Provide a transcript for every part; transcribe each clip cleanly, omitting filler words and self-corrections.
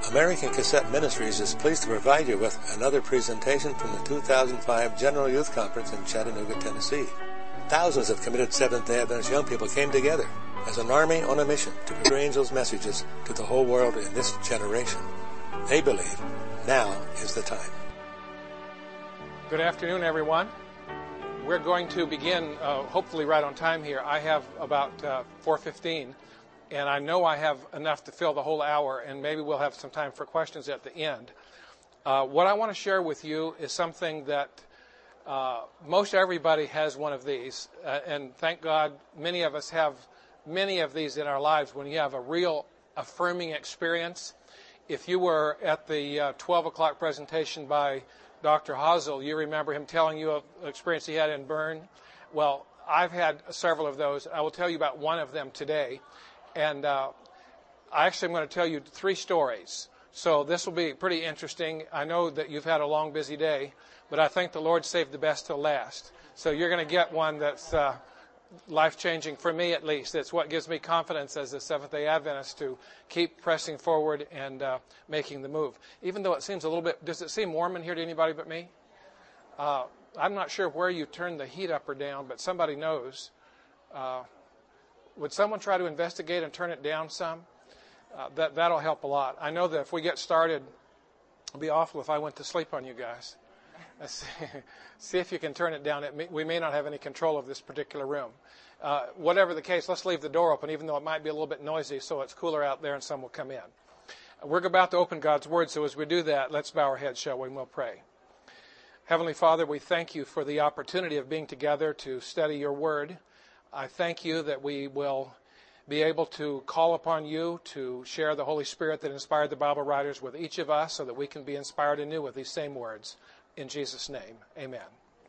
American Cassette Ministries is pleased to provide you with another presentation from the 2005 General Youth Conference in Chattanooga, Tennessee. Thousands of committed Seventh-day Adventist young people came together as an army on a mission to bring angels' messages to the whole world in this generation. They believe now is the time. Good afternoon, everyone. We're going to begin, hopefully right on time here. I have about 4:15, and I know I have enough to fill the whole hour, and maybe we'll have some time for questions at the end. What I want to share with you is something that most everybody has one of these, and thank God many of us have many of these in our lives when you have a real affirming experience. If you were at the 12 o'clock presentation by Dr. Hazel, you remember him telling you of an experience he had in Bern. Well, I've had several of those. I will tell you about one of them today. And I'm going to tell you 3 stories. So this will be pretty interesting. I know that you've had a long, busy day, but I think the Lord saved the best till last. So you're going to get one that's life-changing for me, at least. It's what gives me confidence as a Seventh-day Adventist to keep pressing forward and making the move. Even though it seems a little bit, does it seem warm in here to anybody but me? I'm not sure where you turn the heat up or down, but somebody knows. Would someone try to investigate and turn it down some? That'll help a lot. I know that if we get started, it'll be awful if I went to sleep on you guys. Let's see if you can turn it down. We may not have any control of this particular room. Whatever the case, let's leave the door open, even though it might be a little bit noisy, so it's cooler out there and some will come in. We're about to open God's Word, so as we do that, let's bow our heads, shall we, and we'll pray. Heavenly Father, we thank you for the opportunity of being together to study your Word. I thank you that we will be able to call upon you to share the Holy Spirit that inspired the Bible writers with each of us so that we can be inspired anew with these same words. In Jesus' name, amen.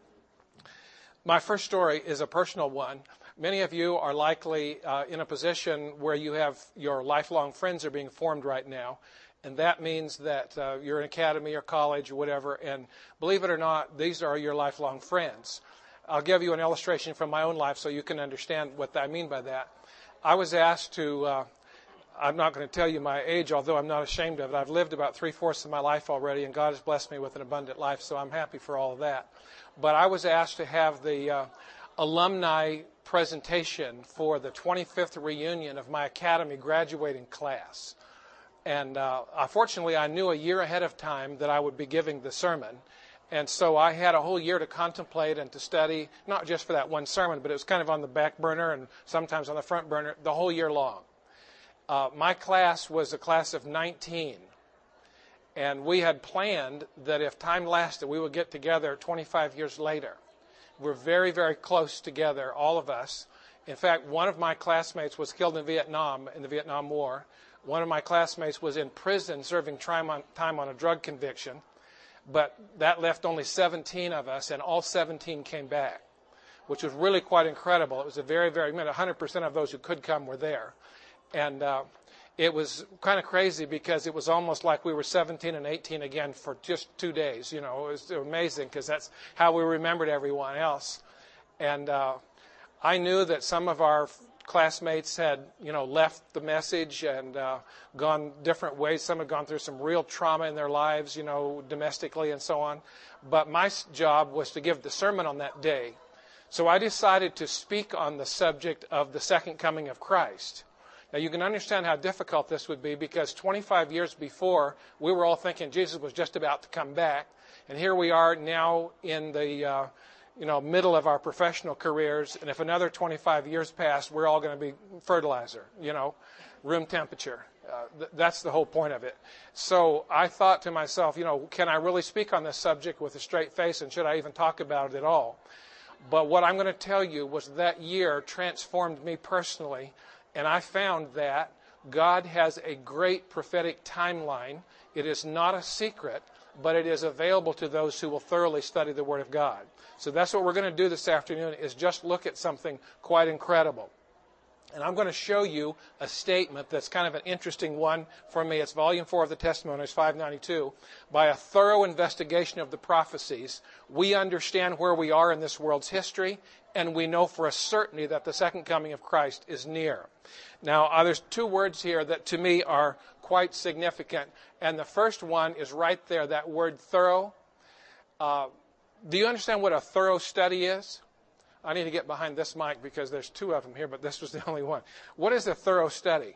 My first story is a personal one. Many of you are likely in a position where you have your lifelong friends are being formed right now. And that means that you're in academy or college or whatever. And believe it or not, these are your lifelong friends. I'll give you an illustration from my own life so you can understand what I mean by that. I was asked to, I'm not going to tell you my age, although I'm not ashamed of it. I've lived about 3/4 of my life already, and God has blessed me with an abundant life, so I'm happy for all of that. But I was asked to have the alumni presentation for the 25th reunion of my academy graduating class. And fortunately, I knew a year ahead of time that I would be giving the sermon. And so I had a whole year to contemplate and to study, not just for that one sermon, but it was kind of on the back burner and sometimes on the front burner the whole year long. My class was a class of 19. And we had planned that if time lasted, we would get together 25 years later. We're very, very close together, all of us. In fact, one of my classmates was killed in Vietnam, in the Vietnam War. One of my classmates was in prison serving time on a drug conviction. But that left only 17 of us, and all 17 came back, which was really quite incredible. It was a very, very, 100% of those who could come were there. And it was kind of crazy because it was almost like we were 17 and 18 again for just 2 days. You know, it was amazing because that's how we remembered everyone else. And I knew that some of our classmates had, left the message and gone different ways. Some had gone through some real trauma in their lives, domestically and so on. But my job was to give the sermon on that day. So I decided to speak on the subject of the second coming of Christ. Now, you can understand how difficult this would be because 25 years before, we were all thinking Jesus was just about to come back. And here we are now in the middle of our professional careers, and if another 25 years pass, we're all going to be fertilizer, room temperature. That's the whole point of it. So I thought to myself, can I really speak on this subject with a straight face, and should I even talk about it at all? But what I'm going to tell you was that year transformed me personally, and I found that God has a great prophetic timeline. It is not a secret, but it is available to those who will thoroughly study the Word of God. So that's what we're going to do this afternoon, is just look at something quite incredible. And I'm going to show you a statement that's kind of an interesting one for me. It's volume 4 of the Testimonies, 592. By a thorough investigation of the prophecies, we understand where we are in this world's history, and we know for a certainty that the second coming of Christ is near. Now, there's 2 words here that to me are quite significant. And the first one is right there, that word thorough. Do you understand what a thorough study is? I need to get behind this mic because there's two of them here, but this was the only one. What is a thorough study?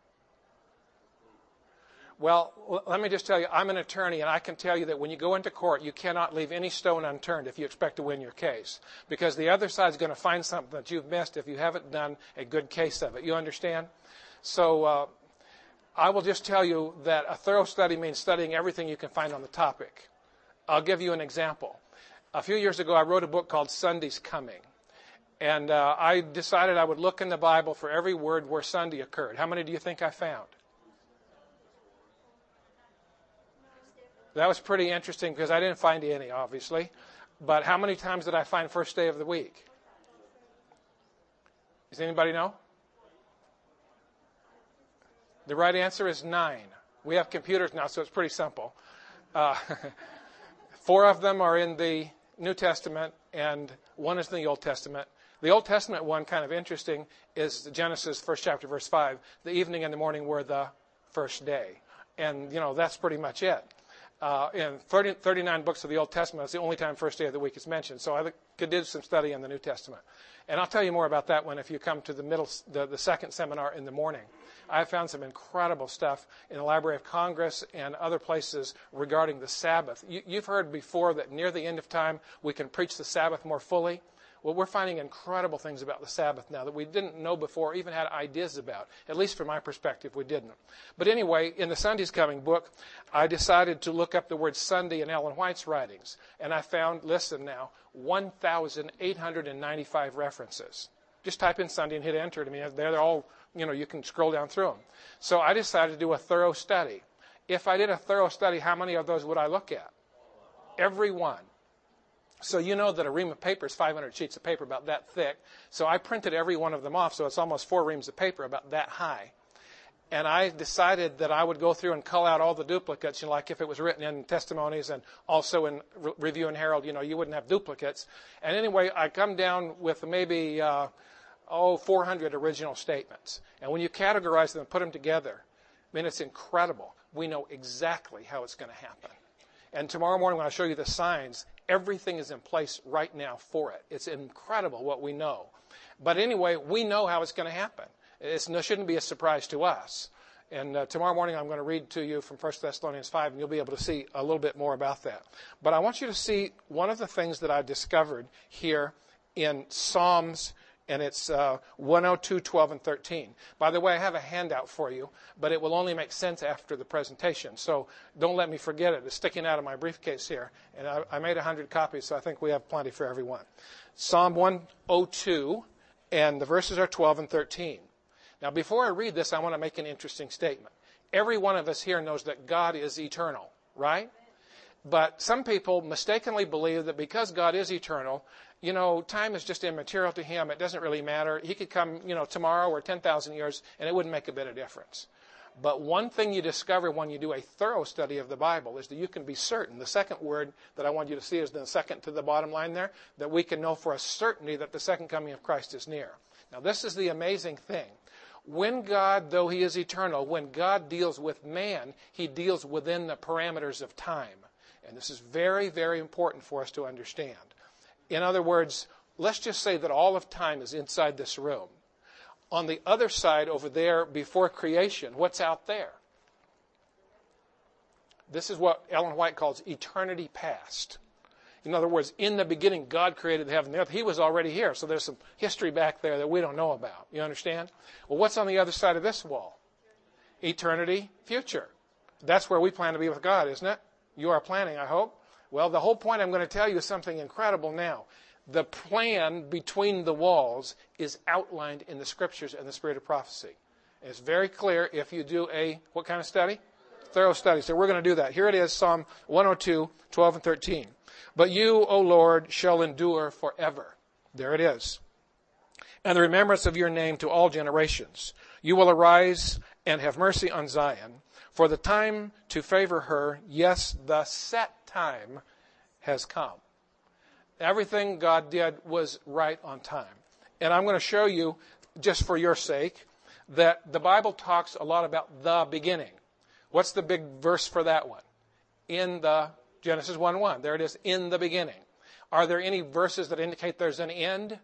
Well, let me just tell you, I'm an attorney, and I can tell you that when you go into court, you cannot leave any stone unturned if you expect to win your case, because the other side's going to find something that you've missed if you haven't done a good case of it. You understand? So I will just tell you that a thorough study means studying everything you can find on the topic. I'll give you an example. A few years ago, I wrote a book called Sunday's Coming. And I decided I would look in the Bible for every word where Sunday occurred. How many do you think I found? That was pretty interesting because I didn't find any, obviously. But how many times did I find first day of the week? Does anybody know? The right answer is 9. We have computers now, so it's pretty simple. 4 of them are in the New Testament, and 1 is in the Old Testament. The Old Testament one, kind of interesting, is Genesis, 1st chapter, verse 5. The evening and the morning were the first day. And, that's pretty much it. In 39 books of the Old Testament, it's the only time first day of the week is mentioned. So I did some study in the New Testament. And I'll tell you more about that one if you come to the second seminar in the morning. I have found some incredible stuff in the Library of Congress and other places regarding the Sabbath. You've heard before that near the end of time we can preach the Sabbath more fully. Well, we're finding incredible things about the Sabbath now that we didn't know before, even had ideas about. At least from my perspective, we didn't. But anyway, in the Sunday's Coming book, I decided to look up the word Sunday in Ellen White's writings. And I found, listen now, 1,895 references. Just type in Sunday and hit enter. I mean, they're all, you can scroll down through them. So I decided to do a thorough study. If I did a thorough study, how many of those would I look at? Every one. So you know that a ream of paper is 500 sheets of paper about that thick. So I printed every one of them off, so it's almost 4 reams of paper about that high. And I decided that I would go through and cull out all the duplicates, like if it was written in Testimonies and also in Review and Herald, you wouldn't have duplicates. And anyway, I come down with maybe 400 original statements. And when you categorize them and put them together, it's incredible. We know exactly how it's going to happen. And tomorrow morning when I show you the signs, everything is in place right now for it. It's incredible what we know. But anyway, we know how it's going to happen. It shouldn't be a surprise to us. And tomorrow morning I'm going to read to you from 1 Thessalonians 5, and you'll be able to see a little bit more about that. But I want you to see one of the things that I discovered here in Psalms, and it's 102, 12, and 13. By the way, I have a handout for you, but it will only make sense after the presentation. So don't let me forget it. It's sticking out of my briefcase here. And I made 100 copies, so I think we have plenty for everyone. Psalm 102, and the verses are 12 and 13. Now, before I read this, I want to make an interesting statement. Every one of us here knows that God is eternal, right? But some people mistakenly believe that because God is eternal, time is just immaterial to him. It doesn't really matter. He could come, tomorrow or 10,000 years, and it wouldn't make a bit of difference. But one thing you discover when you do a thorough study of the Bible is that you can be certain. The second word that I want you to see is the second to the bottom line there, that we can know for a certainty that the second coming of Christ is near. Now, this is the amazing thing. When God, though he is eternal, when God deals with man, he deals within the parameters of time. And this is very, very important for us to understand. In other words, let's just say that all of time is inside this room. On the other side, over there, before creation, what's out there? This is what Ellen White calls eternity past. In other words, in the beginning, God created the heaven and the earth. He was already here, so there's some history back there that we don't know about. You understand? Well, what's on the other side of this wall? Eternity future. That's where we plan to be with God, isn't it? You are planning, I hope. Well, the whole point I'm going to tell you is something incredible now. The plan between the walls is outlined in the Scriptures and the Spirit of prophecy. And it's very clear if you do what kind of study? Thorough study. So we're going to do that. Here it is, Psalm 102, 12 and 13. But you, O Lord, shall endure forever. There it is. And the remembrance of your name to all generations. You will arise and have mercy on Zion. For the time to favor her, yes, the set time has come. Everything God did was right on time. And I'm going to show you, just for your sake, that the Bible talks a lot about the beginning. What's the big verse for that one? In the Genesis 1:1. There it is, in the beginning. Are there any verses that indicate there's an end?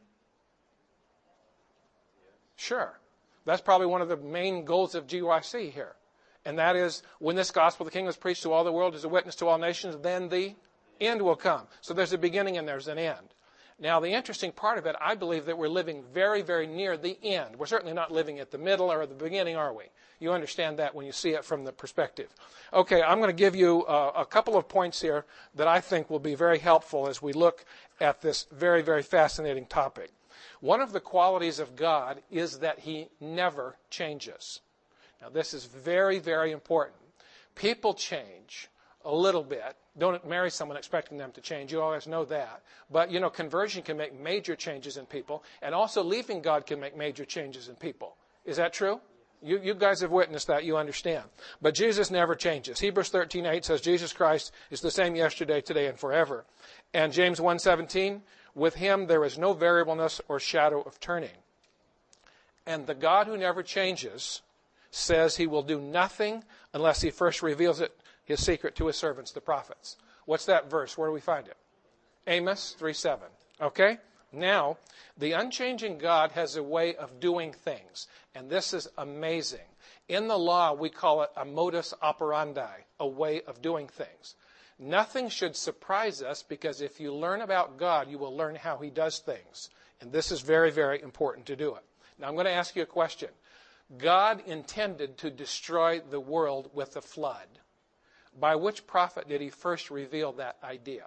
Sure. That's probably one of the main goals of GYC here. And that is, when this gospel of the kingdom is preached to all the world as a witness to all nations, then the end will come. So there's a beginning and there's an end. Now, the interesting part of it, I believe that we're living very, very near the end. We're certainly not living at the middle or the beginning, are we? You understand that when you see it from the perspective. Okay, I'm going to give you a couple of points here that I think will be very helpful as we look at this very, very fascinating topic. One of the qualities of God is that he never changes. Now, this is very, very important. People change a little bit. Don't marry someone expecting them to change. You always know that. But, conversion can make major changes in people. And also leaving God can make major changes in people. Is that true? You guys have witnessed that. You understand. But Jesus never changes. Hebrews 13:8 says Jesus Christ is the same yesterday, today, and forever. And James 1:17, with him there is no variableness or shadow of turning. And the God who never changes says he will do nothing unless he first reveals his secret to his servants, the prophets. What's that verse? Where do we find it? Amos 3:7. Okay? Now, the unchanging God has a way of doing things. And this is amazing. In the law, we call it a modus operandi, a way of doing things. Nothing should surprise us, because if you learn about God, you will learn how he does things. And this is very, very important to do it. Now, I'm going to ask you a question. God intended to destroy the world with a flood. By which prophet did he first reveal that idea?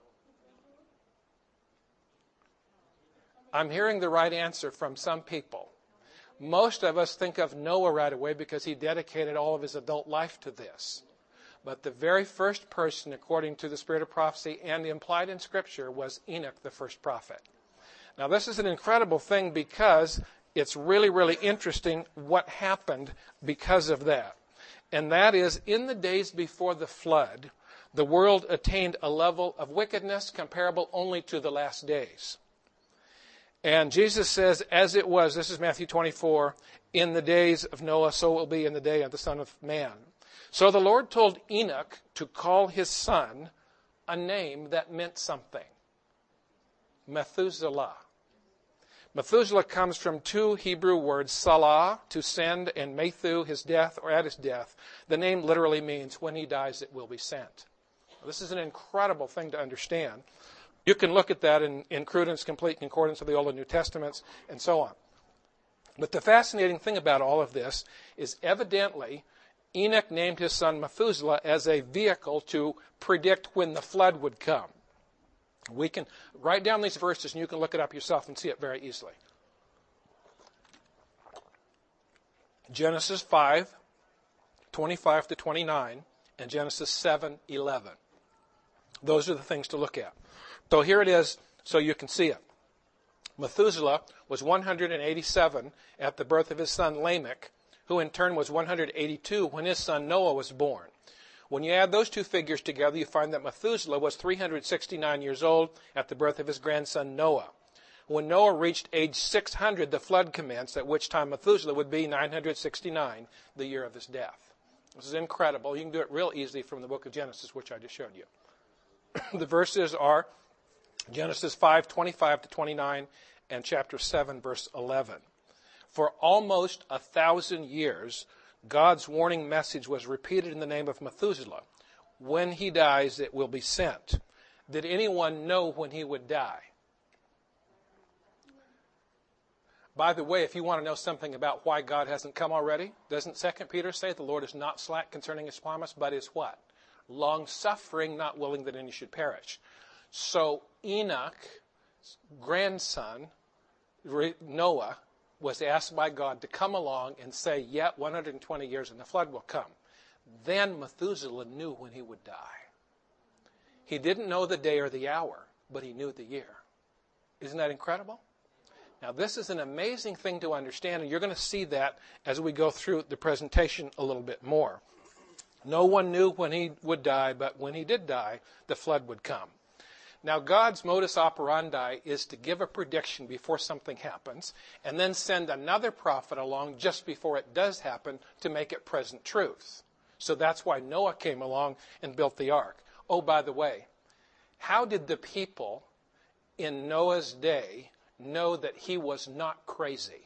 I'm hearing the right answer from some people. Most of us think of Noah right away because he dedicated all of his adult life to this. But the very first person, according to the spirit of prophecy and implied in Scripture, was Enoch, the first prophet. Now, this is an incredible thing because it's really, really interesting what happened because of that. And that is, in the days before the flood, the world attained a level of wickedness comparable only to the last days. And Jesus says, as it was, this is Matthew 24, in the days of Noah, so it will be in the day of the Son of Man. So the Lord told Enoch to call his son a name that meant something. Methuselah. Methuselah comes from two Hebrew words, salah, to send, and methu, his death, or at his death. The name literally means, when he dies, it will be sent. This is an incredible thing to understand. You can look at that in Cruden's Complete Concordance of the Old and New Testaments, and so on. But the fascinating thing about all of this is, evidently, Enoch named his son Methuselah as a vehicle to predict when the flood would come. We can write down these verses, and you can look it up yourself and see it very easily. Genesis 5:25 to 29, and Genesis 7:11. Those are the things to look at. So here it is, so you can see it. Methuselah was 187 at the birth of his son Lamech, who in turn was 182 when his son Noah was born. When you add those two figures together, you find that Methuselah was 369 years old at the birth of his grandson Noah. When Noah reached age 600, the flood commenced, at which time Methuselah would be 969, the year of his death. This is incredible. You can do it real easily from the book of Genesis, which I just showed you. The verses are Genesis 5:25 to 29 and chapter 7, verse 11. For almost 1,000 years, God's warning message was repeated in the name of Methuselah. When he dies, it will be sent. Did anyone know when he would die? By the way, if you want to know something about why God hasn't come already, doesn't 2 Peter say the Lord is not slack concerning his promise, but is what? Long-suffering, not willing that any should perish. So Enoch's grandson, Noah, was asked by God to come along and say, yet 120 years and the flood will come. Then Methuselah knew when he would die. He didn't know the day or the hour, but he knew the year. Isn't that incredible? Now, this is an amazing thing to understand, and you're going to see that as we go through the presentation a little bit more. No one knew when he would die, but when he did die, the flood would come. Now, God's modus operandi is to give a prediction before something happens and then send another prophet along just before it does happen to make it present truth. So that's why Noah came along and built the ark. Oh, by the way, how did the people in Noah's day know that he was not crazy?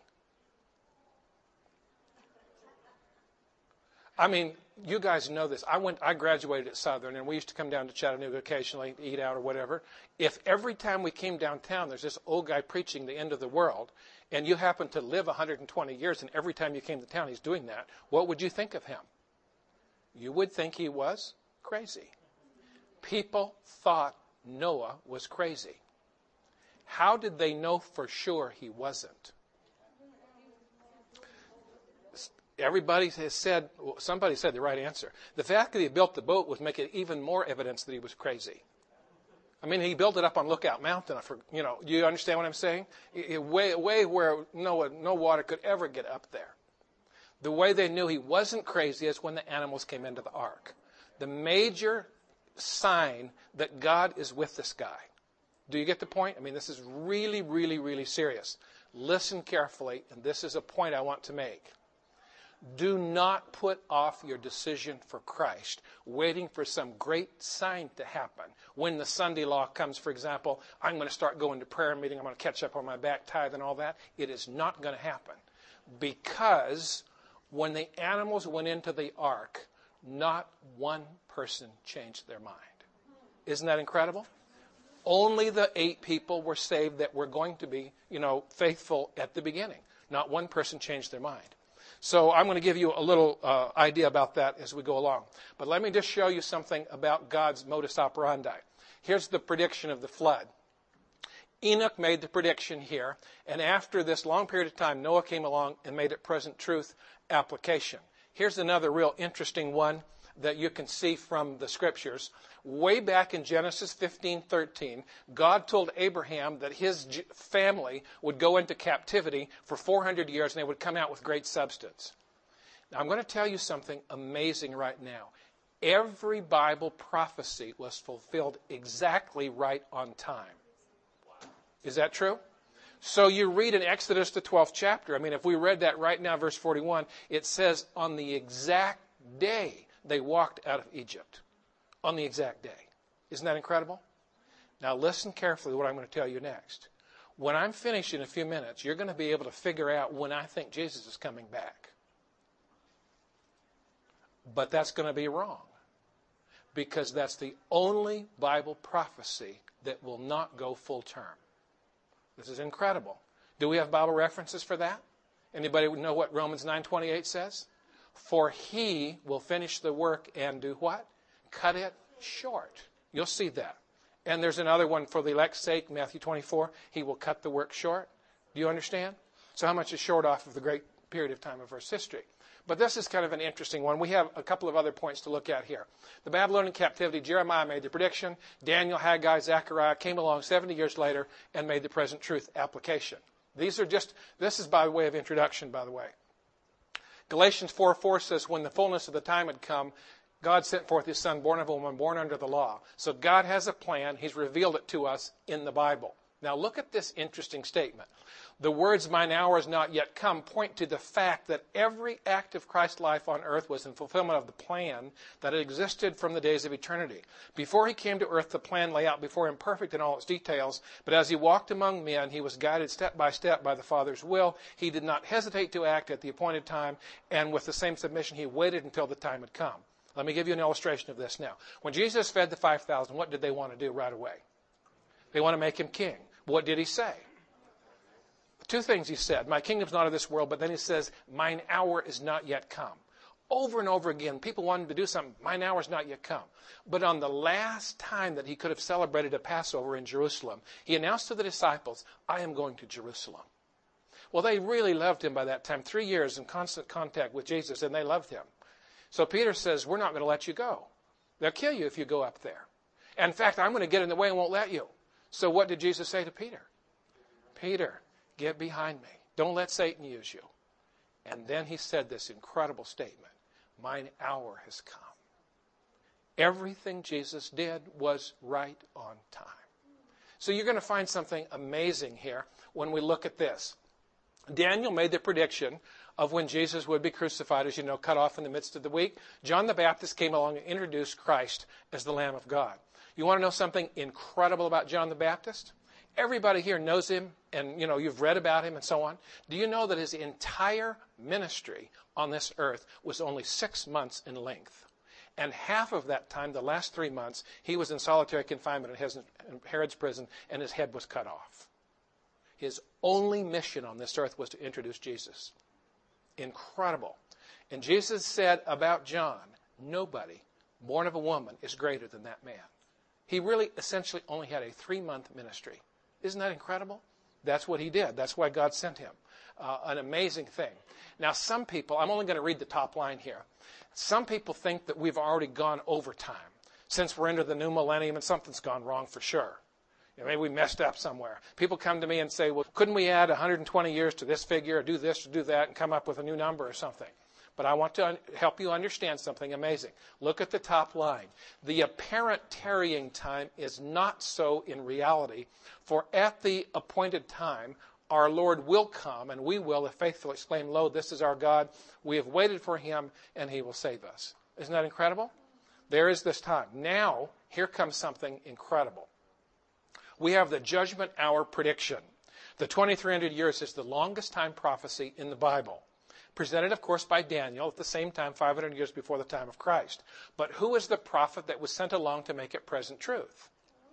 I mean, you guys know this. I graduated at Southern, and we used to come down to Chattanooga occasionally to eat out or whatever. If every time we came downtown, there's this old guy preaching the end of the world, and you happen to live 120 years, and every time you came to town he's doing that, what would you think of him? You would think he was crazy. People thought Noah was crazy. How did they know for sure he wasn't? Everybody has said, somebody said the right answer. The fact that he built the boat would make it even more evidence that he was crazy. I mean, he built it up on Lookout Mountain. You understand what I'm saying? Way where no water could ever get up there. The way they knew he wasn't crazy is when the animals came into the ark. The major sign that God is with this guy. Do you get the point? I mean, this is really, really, really serious. Listen carefully, and this is a point I want to make. Do not put off your decision for Christ, waiting for some great sign to happen. When the Sunday law comes, for example, I'm going to start going to prayer meeting, I'm going to catch up on my back tithe and all that. It is not going to happen. Because when the animals went into the ark, not one person changed their mind. Isn't that incredible? Only the 8 people were saved that were going to be, faithful at the beginning. Not one person changed their mind. So I'm going to give you a little idea about that as we go along. But let me just show you something about God's modus operandi. Here's the prediction of the flood. Enoch made the prediction here, and after this long period of time, Noah came along and made it present truth application. Here's another real interesting one that you can see from the scriptures. Way back in Genesis 15:13, God told Abraham that his family would go into captivity for 400 years and they would come out with great substance. Now, I'm going to tell you something amazing right now. Every Bible prophecy was fulfilled exactly right on time. Is that true? So you read in Exodus, the 12th chapter. I mean, if we read that right now, verse 41, it says on the exact day they walked out of Egypt. On the exact day. Isn't that incredible? Now listen carefully to what I'm going to tell you next. When I'm finished in a few minutes, you're going to be able to figure out when I think Jesus is coming back. But that's going to be wrong. Because that's the only Bible prophecy that will not go full term. This is incredible. Do we have Bible references for that? Anybody know what Romans 9:28 says? For he will finish the work and do what? Cut it short. You'll see that. And there's another one for the elect's sake, Matthew 24. He will cut the work short. Do you understand? So how much is short off of the great period of time of Earth's history? But this is kind of an interesting one. We have a couple of other points to look at here. The Babylonian captivity, Jeremiah made the prediction. Daniel, Haggai, Zechariah came along 70 years later and made the present truth application. This is by way of introduction, by the way. Galatians 4:4 says, when the fullness of the time had come, God sent forth his son, born of a woman, born under the law. So God has a plan. He's revealed it to us in the Bible. Now look at this interesting statement. The words, mine hour is not yet come, point to the fact that every act of Christ's life on earth was in fulfillment of the plan that existed from the days of eternity. Before he came to earth, the plan lay out before him perfect in all its details. But as he walked among men, he was guided step by step by the Father's will. He did not hesitate to act at the appointed time, and with the same submission, he waited until the time had come. Let me give you an illustration of this now. When Jesus fed the 5,000, what did they want to do right away? They want to make him king. What did he say? 2 things he said. My kingdom's not of this world, but then he says, mine hour is not yet come. Over and over again, people wanted to do something. Mine hour is not yet come. But on the last time that he could have celebrated a Passover in Jerusalem, he announced to the disciples, I am going to Jerusalem. Well, they really loved him by that time. 3 years in constant contact with Jesus, and they loved him. So Peter says, we're not going to let you go. They'll kill you if you go up there. And in fact, I'm going to get in the way and won't let you. So what did Jesus say to Peter? Peter, get behind me. Don't let Satan use you. And then he said this incredible statement. Mine hour has come. Everything Jesus did was right on time. So you're going to find something amazing here when we look at this. Daniel made the prediction of when Jesus would be crucified, as you know, cut off in the midst of the week, John the Baptist came along and introduced Christ as the Lamb of God. You want to know something incredible about John the Baptist? Everybody here knows him, and you've read about him and so on. Do you know that his entire ministry on this earth was only 6 months in length? And half of that time, the last 3 months, he was in solitary confinement in Herod's prison, and his head was cut off. His only mission on this earth was to introduce Jesus. Incredible. And Jesus said about John, nobody born of a woman is greater than that man. He really essentially only had a 3-month ministry. Isn't that incredible? That's what he did. That's why God sent him. An amazing thing. Now, some people, I'm only going to read the top line here. Some people think that we've already gone over time. Since we're into the new millennium and something's gone wrong for sure. Maybe we messed up somewhere. People come to me and say, well, couldn't we add 120 years to this figure or do this or do that and come up with a new number or something? But I want to help you understand something amazing. Look at the top line. The apparent tarrying time is not so in reality, for at the appointed time, our Lord will come, and we will, if faithful, exclaim, lo, this is our God. We have waited for him, and he will save us. Isn't that incredible? There is this time. Now, here comes something incredible. We have the judgment hour prediction. The 2300 years is the longest time prophecy in the Bible. Presented, of course, by Daniel at the same time, 500 years before the time of Christ. But who is the prophet that was sent along to make it present truth?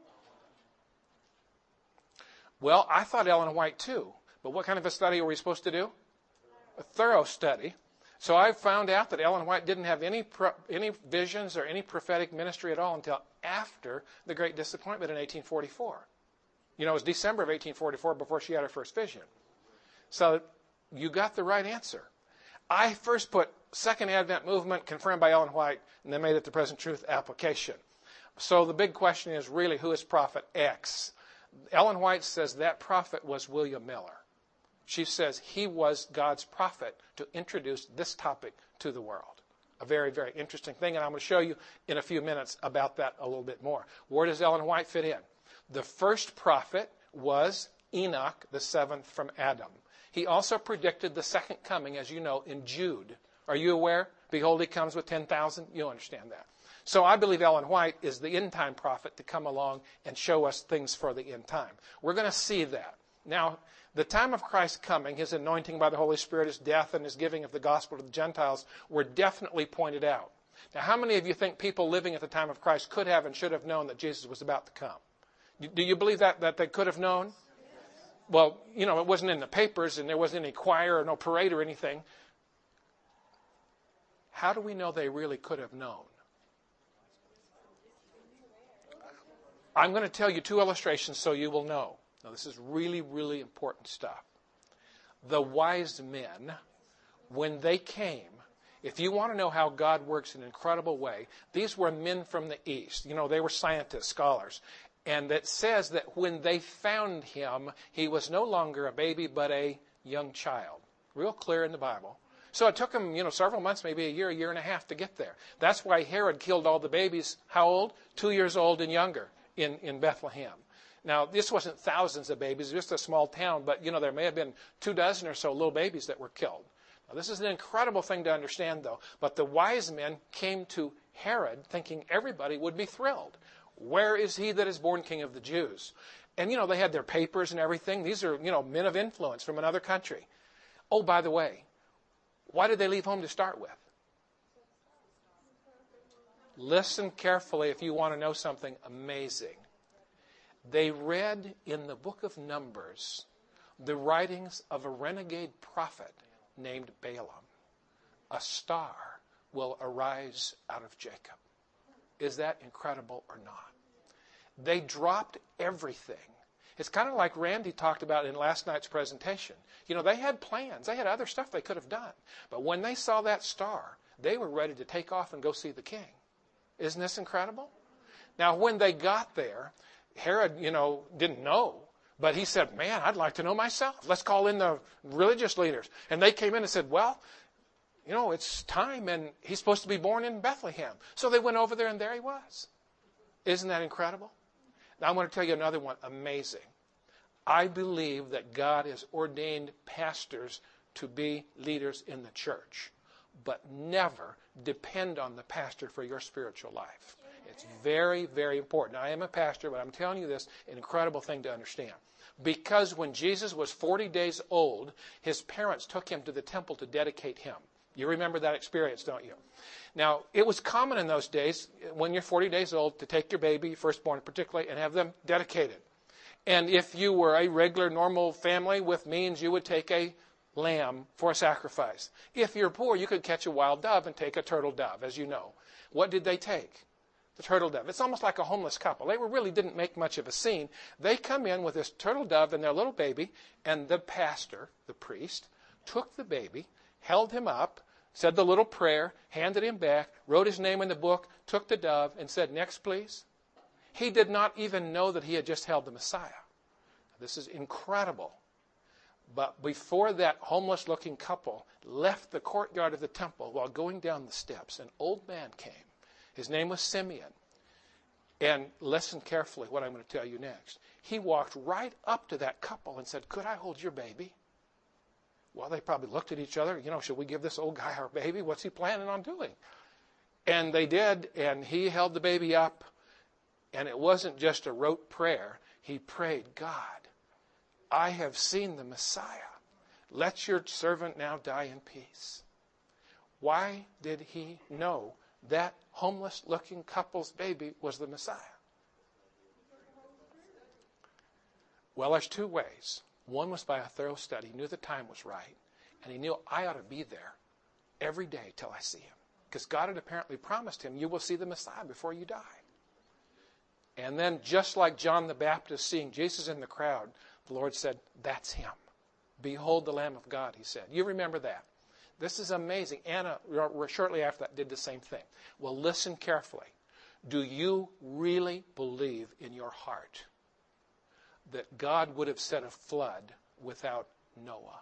Well, I thought Ellen White too. But what kind of a study are we supposed to do? A thorough study. So I found out that Ellen White didn't have any visions or any prophetic ministry at all until after the Great Disappointment in 1844. It was December of 1844 before she had her first vision. So you got the right answer. I first put Second Advent Movement confirmed by Ellen White and then made it the Present Truth application. So the big question is really, who is Prophet X? Ellen White says that prophet was William Miller. She says he was God's prophet to introduce this topic to the world. A very, very interesting thing, and I'm going to show you in a few minutes about that a little bit more. Where does Ellen White fit in? The first prophet was Enoch, the seventh from Adam. He also predicted the second coming, as you know, in Jude. Are you aware? Behold, he comes with 10,000. You'll understand that. So I believe Ellen White is the end-time prophet to come along and show us things for the end time. We're going to see that. Now, the time of Christ's coming, his anointing by the Holy Spirit, his death, and his giving of the gospel to the Gentiles were definitely pointed out. Now, how many of you think people living at the time of Christ could have and should have known that Jesus was about to come? Do you believe that they could have known? Well, it wasn't in the papers and there wasn't any choir or no parade or anything. How do we know they really could have known? I'm going to tell you 2 illustrations so you will know. Now, this is really, really important stuff. The wise men, when they came, if you want to know how God works in an incredible way, these were men from the East. They were scientists, scholars. And it says that when they found him, he was no longer a baby, but a young child. Real clear in the Bible. So it took them, several months, maybe a year and a half to get there. That's why Herod killed all the babies, how old? 2 years old and younger in Bethlehem. Now, this wasn't thousands of babies, just a small town, but, there may have been 24 or so little babies that were killed. Now, this is an incredible thing to understand, though. But the wise men came to Herod thinking everybody would be thrilled. Where is he that is born King of the Jews? And, they had their papers and everything. These are, men of influence from another country. Oh, by the way, why did they leave home to start with? Listen carefully if you want to know something amazing. They read in the book of Numbers the writings of a renegade prophet named Balaam. A star will arise out of Jacob. Is that incredible or not? They dropped everything. It's kind of like Randy talked about in last night's presentation. They had plans. They had other stuff they could have done. But when they saw that star, they were ready to take off and go see the king. Isn't this incredible? Now, when they got there, Herod, didn't know. But he said, man, I'd like to know myself. Let's call in the religious leaders. And they came in and said, well, it's time, and he's supposed to be born in Bethlehem. So they went over there, and there he was. Isn't that incredible? Now, I'm going to tell you another one, amazing. I believe that God has ordained pastors to be leaders in the church, but never depend on the pastor for your spiritual life. It's very, very important. I am a pastor, but I'm telling you this, an incredible thing to understand. Because when Jesus was 40 days old, his parents took him to the temple to dedicate him. You remember that experience, don't you? Now, it was common in those days, when you're 40 days old, to take your baby, firstborn particularly, and have them dedicated. And if you were a regular, normal family with means, you would take a lamb for a sacrifice. If you're poor, you could catch a wild dove and take a turtle dove, as you know. What did they take? The turtle dove. It's almost like a homeless couple. They really didn't make much of a scene. They come in with this turtle dove and their little baby, and the pastor, the priest, took the baby, held him up, said the little prayer, handed him back, wrote his name in the book, took the dove, and said, "Next, please." He did not even know that he had just held the Messiah. This is incredible. But before that homeless-looking couple left the courtyard of the temple, while going down the steps, an old man came. His name was Simeon. And listen carefully what I'm going to tell you next. He walked right up to that couple and said, "Could I hold your baby?" Well, they probably looked at each other. Should we give this old guy our baby? What's he planning on doing? And they did, and he held the baby up. And it wasn't just a rote prayer. He prayed, "God, I have seen the Messiah. Let your servant now die in peace." Why did he know that homeless-looking couple's baby was the Messiah? Well, there's two ways. One was by a thorough study. He knew the time was right. And he knew, I ought to be there every day till I see him. Because God had apparently promised him, you will see the Messiah before you die. And then, just like John the Baptist seeing Jesus in the crowd, the Lord said, "That's him. Behold the Lamb of God," he said. You remember that. This is amazing. Anna, shortly after that, did the same thing. Well, listen carefully. Do you really believe in your heart that God would have sent a flood without Noah?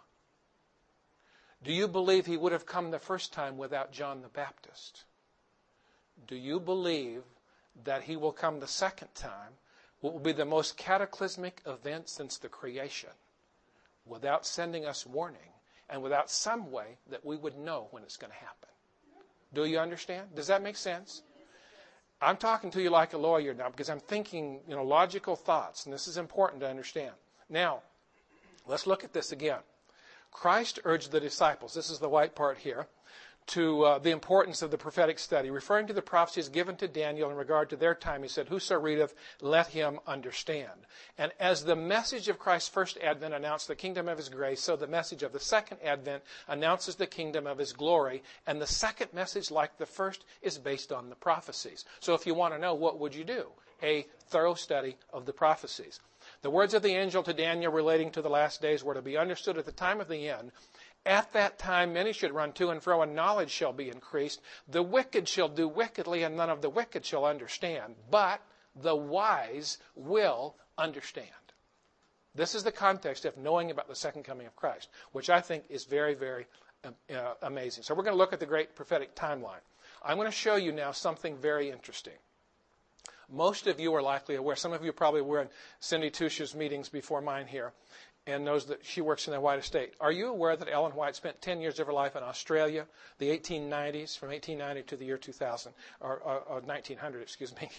Do you believe he would have come the first time without John the Baptist? Do you believe that he will come the second time, what will be the most cataclysmic event since the creation, without sending us warning and without some way that we would know when it's going to happen? Do you understand? Does that make sense? I'm talking to you like a lawyer now because I'm thinking, logical thoughts, and this is important to understand. Now, let's look at this again. Christ urged the disciples, this is the white part here, to the importance of the prophetic study. Referring to the prophecies given to Daniel in regard to their time, he said, "Whoso readeth, let him understand." And as the message of Christ's first advent announced the kingdom of his grace, so the message of the second advent announces the kingdom of his glory. And the second message, like the first, is based on the prophecies. So if you want to know, what would you do? A thorough study of the prophecies. The words of the angel to Daniel relating to the last days were to be understood at the time of the end. At that time, many should run to and fro, and knowledge shall be increased. The wicked shall do wickedly, and none of the wicked shall understand. But the wise will understand. This is the context of knowing about the second coming of Christ, which I think is very, very amazing. So we're going to look at the great prophetic timeline. I'm going to show you now something very interesting. Most of you are likely aware, some of you probably were in Cindy Tush's meetings before mine here, and knows that she works in the White Estate. Are you aware that Ellen White spent 10 years of her life in Australia, the 1890s, from 1890 to the year 2000, or 1900, excuse me.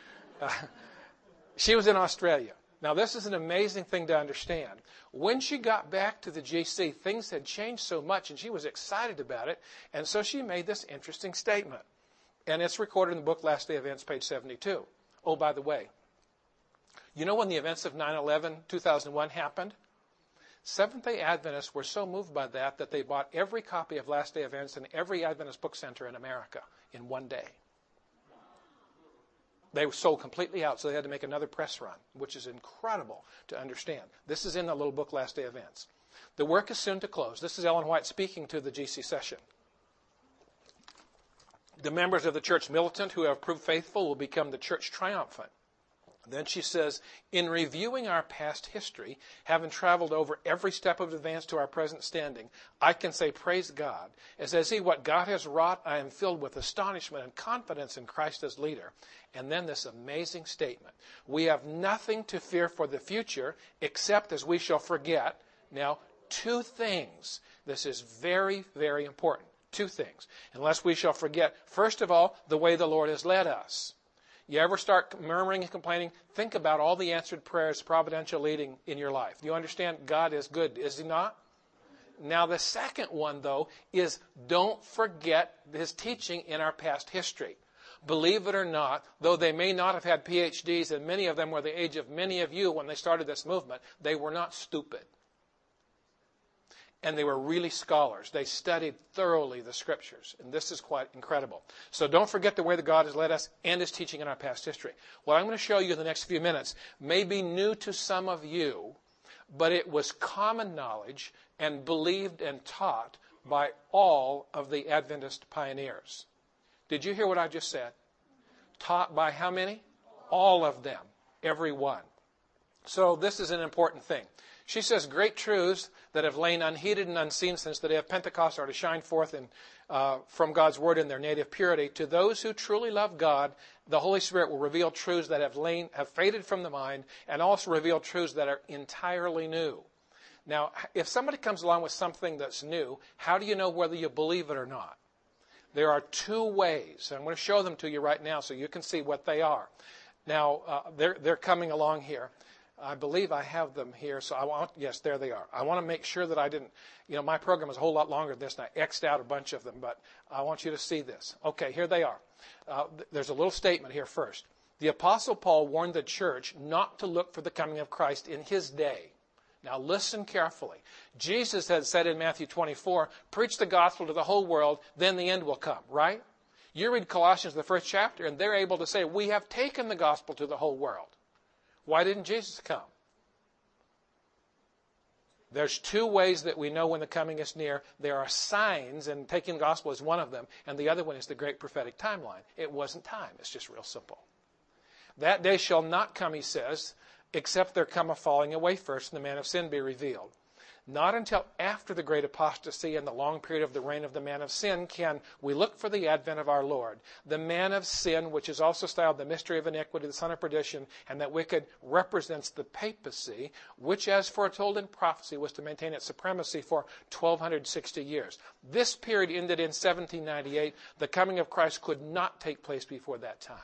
She was in Australia. Now, this is an amazing thing to understand. When she got back to the GC, things had changed so much, and she was excited about it, and so she made this interesting statement. And it's recorded in the book Last Day Events, page 72. Oh, by the way, you know when the events of 9/11, 2001 happened? Seventh-day Adventists were so moved by that they bought every copy of Last Day Events in every Adventist book center in America in one day. They were sold completely out, so they had to make another press run, which is incredible to understand. This is in the little book Last Day Events. The work is soon to close. This is Ellen White speaking to the GC session. The members of the church militant who have proved faithful will become the church triumphant. Then she says, in reviewing our past history, having traveled over every step of advance to our present standing, I can say, praise God. As I see what God has wrought, I am filled with astonishment and confidence in Christ as leader. And then this amazing statement. We have nothing to fear for the future, except as we shall forget. Now, two things. This is very, very important. Two things. Unless we shall forget, first of all, the way the Lord has led us. You ever start murmuring and complaining? Think about all the answered prayers, providential leading in your life. Do you understand? God is good, is He not? Now, the second one, though, is don't forget His teaching in our past history. Believe it or not, though they may not have had PhDs, and many of them were the age of many of you when they started this movement, they were not stupid. And they were really scholars. They studied thoroughly the Scriptures. And this is quite incredible. So don't forget the way that God has led us and His teaching in our past history. What I'm going to show you in the next few minutes may be new to some of you, but it was common knowledge and believed and taught by all of the Adventist pioneers. Did you hear what I just said? Taught by how many? All of them. Every one. So this is an important thing. She says, great truths that have lain unheeded and unseen since the day of Pentecost are to shine forth from God's Word in their native purity. To those who truly love God, the Holy Spirit will reveal truths that have faded from the mind and also reveal truths that are entirely new. Now, if somebody comes along with something that's new, how do you know whether you believe it or not? There are two ways. I'm going to show them to you right now so you can see what they are. Now, they're coming along here. I believe I have them here, so yes, there they are. I want to make sure that I didn't, my program is a whole lot longer than this, and I X'd out a bunch of them, but I want you to see this. Okay, here they are. There's a little statement here first. The Apostle Paul warned the church not to look for the coming of Christ in his day. Now listen carefully. Jesus had said in Matthew 24, preach the gospel to the whole world, then the end will come, right? You read Colossians, the first chapter, and they're able to say, we have taken the gospel to the whole world. Why didn't Jesus come? There's two ways that we know when the coming is near. There are signs, and taking the gospel is one of them, and the other one is the great prophetic timeline. It wasn't time. It's just real simple. That day shall not come, he says, except there come a falling away first, and the man of sin be revealed. Not until after the great apostasy and the long period of the reign of the man of sin can we look for the advent of our Lord. The man of sin, which is also styled the mystery of iniquity, the son of perdition, and that wicked represents the papacy, which as foretold in prophecy was to maintain its supremacy for 1260 years. This period ended in 1798. The coming of Christ could not take place before that time.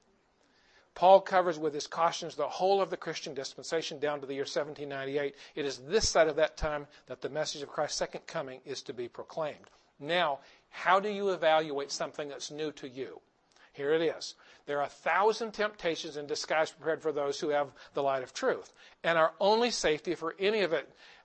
Paul covers with his cautions the whole of the Christian dispensation down to the year 1798. It is this side of that time that the message of Christ's second coming is to be proclaimed. Now, how do you evaluate something that's new to you? Here it is. There are 1,000 temptations in disguise prepared for those who have the light of truth. And our only safety for any of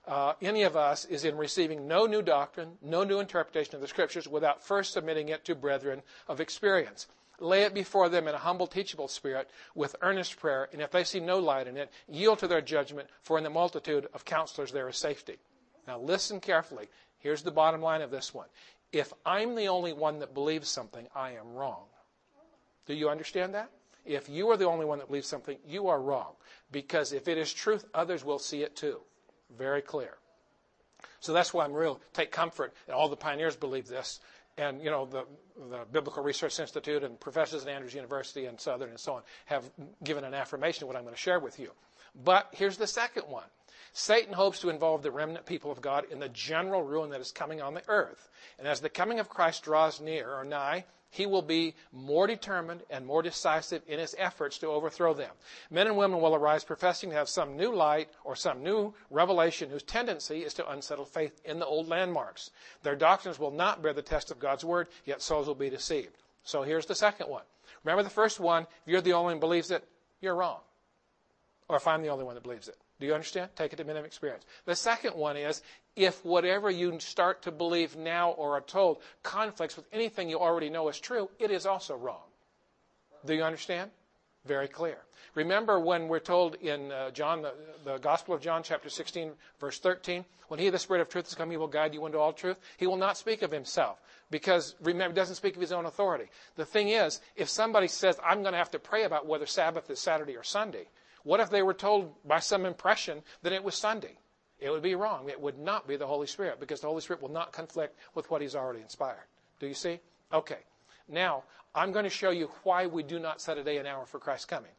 us is in receiving no new doctrine, no new interpretation of the Scriptures without first submitting it to brethren of experience. Lay it before them in a humble, teachable spirit with earnest prayer, and if they see no light in it, yield to their judgment, for in the multitude of counselors there is safety. Now listen carefully. Here's the bottom line of this one. If I'm the only one that believes something, I am wrong. Do you understand that? If you are the only one that believes something, you are wrong. Because if it is truth, others will see it too. Very clear. So that's why I'm take comfort, and all the pioneers believe this. And, the Biblical Research Institute and professors at Andrews University and Southern and so on have given an affirmation of what I'm going to share with you. But here's the second one. Satan hopes to involve the remnant people of God in the general ruin that is coming on the earth. And as the coming of Christ draws near or nigh, he will be more determined and more decisive in his efforts to overthrow them. Men and women will arise professing to have some new light or some new revelation whose tendency is to unsettle faith in the old landmarks. Their doctrines will not bear the test of God's word, yet souls will be deceived. So here's the second one. Remember the first one, if you're the only one who believes it, you're wrong. Or if I'm the only one that believes it. Do you understand? Take it to minimum experience. The second one is, if whatever you start to believe now or are told conflicts with anything you already know is true, it is also wrong. Do you understand? Very clear. Remember when we're told in John, the Gospel of John, chapter 16, verse 13, when he, the Spirit of truth, has come, he will guide you into all truth. He will not speak of himself because, remember, he doesn't speak of his own authority. The thing is, if somebody says, I'm going to have to pray about whether Sabbath is Saturday or Sunday, what if they were told by some impression that it was Sunday? It would be wrong. It would not be the Holy Spirit because the Holy Spirit will not conflict with what he's already inspired. Do you see? Okay. Now, I'm going to show you why we do not set a day and hour for Christ's coming.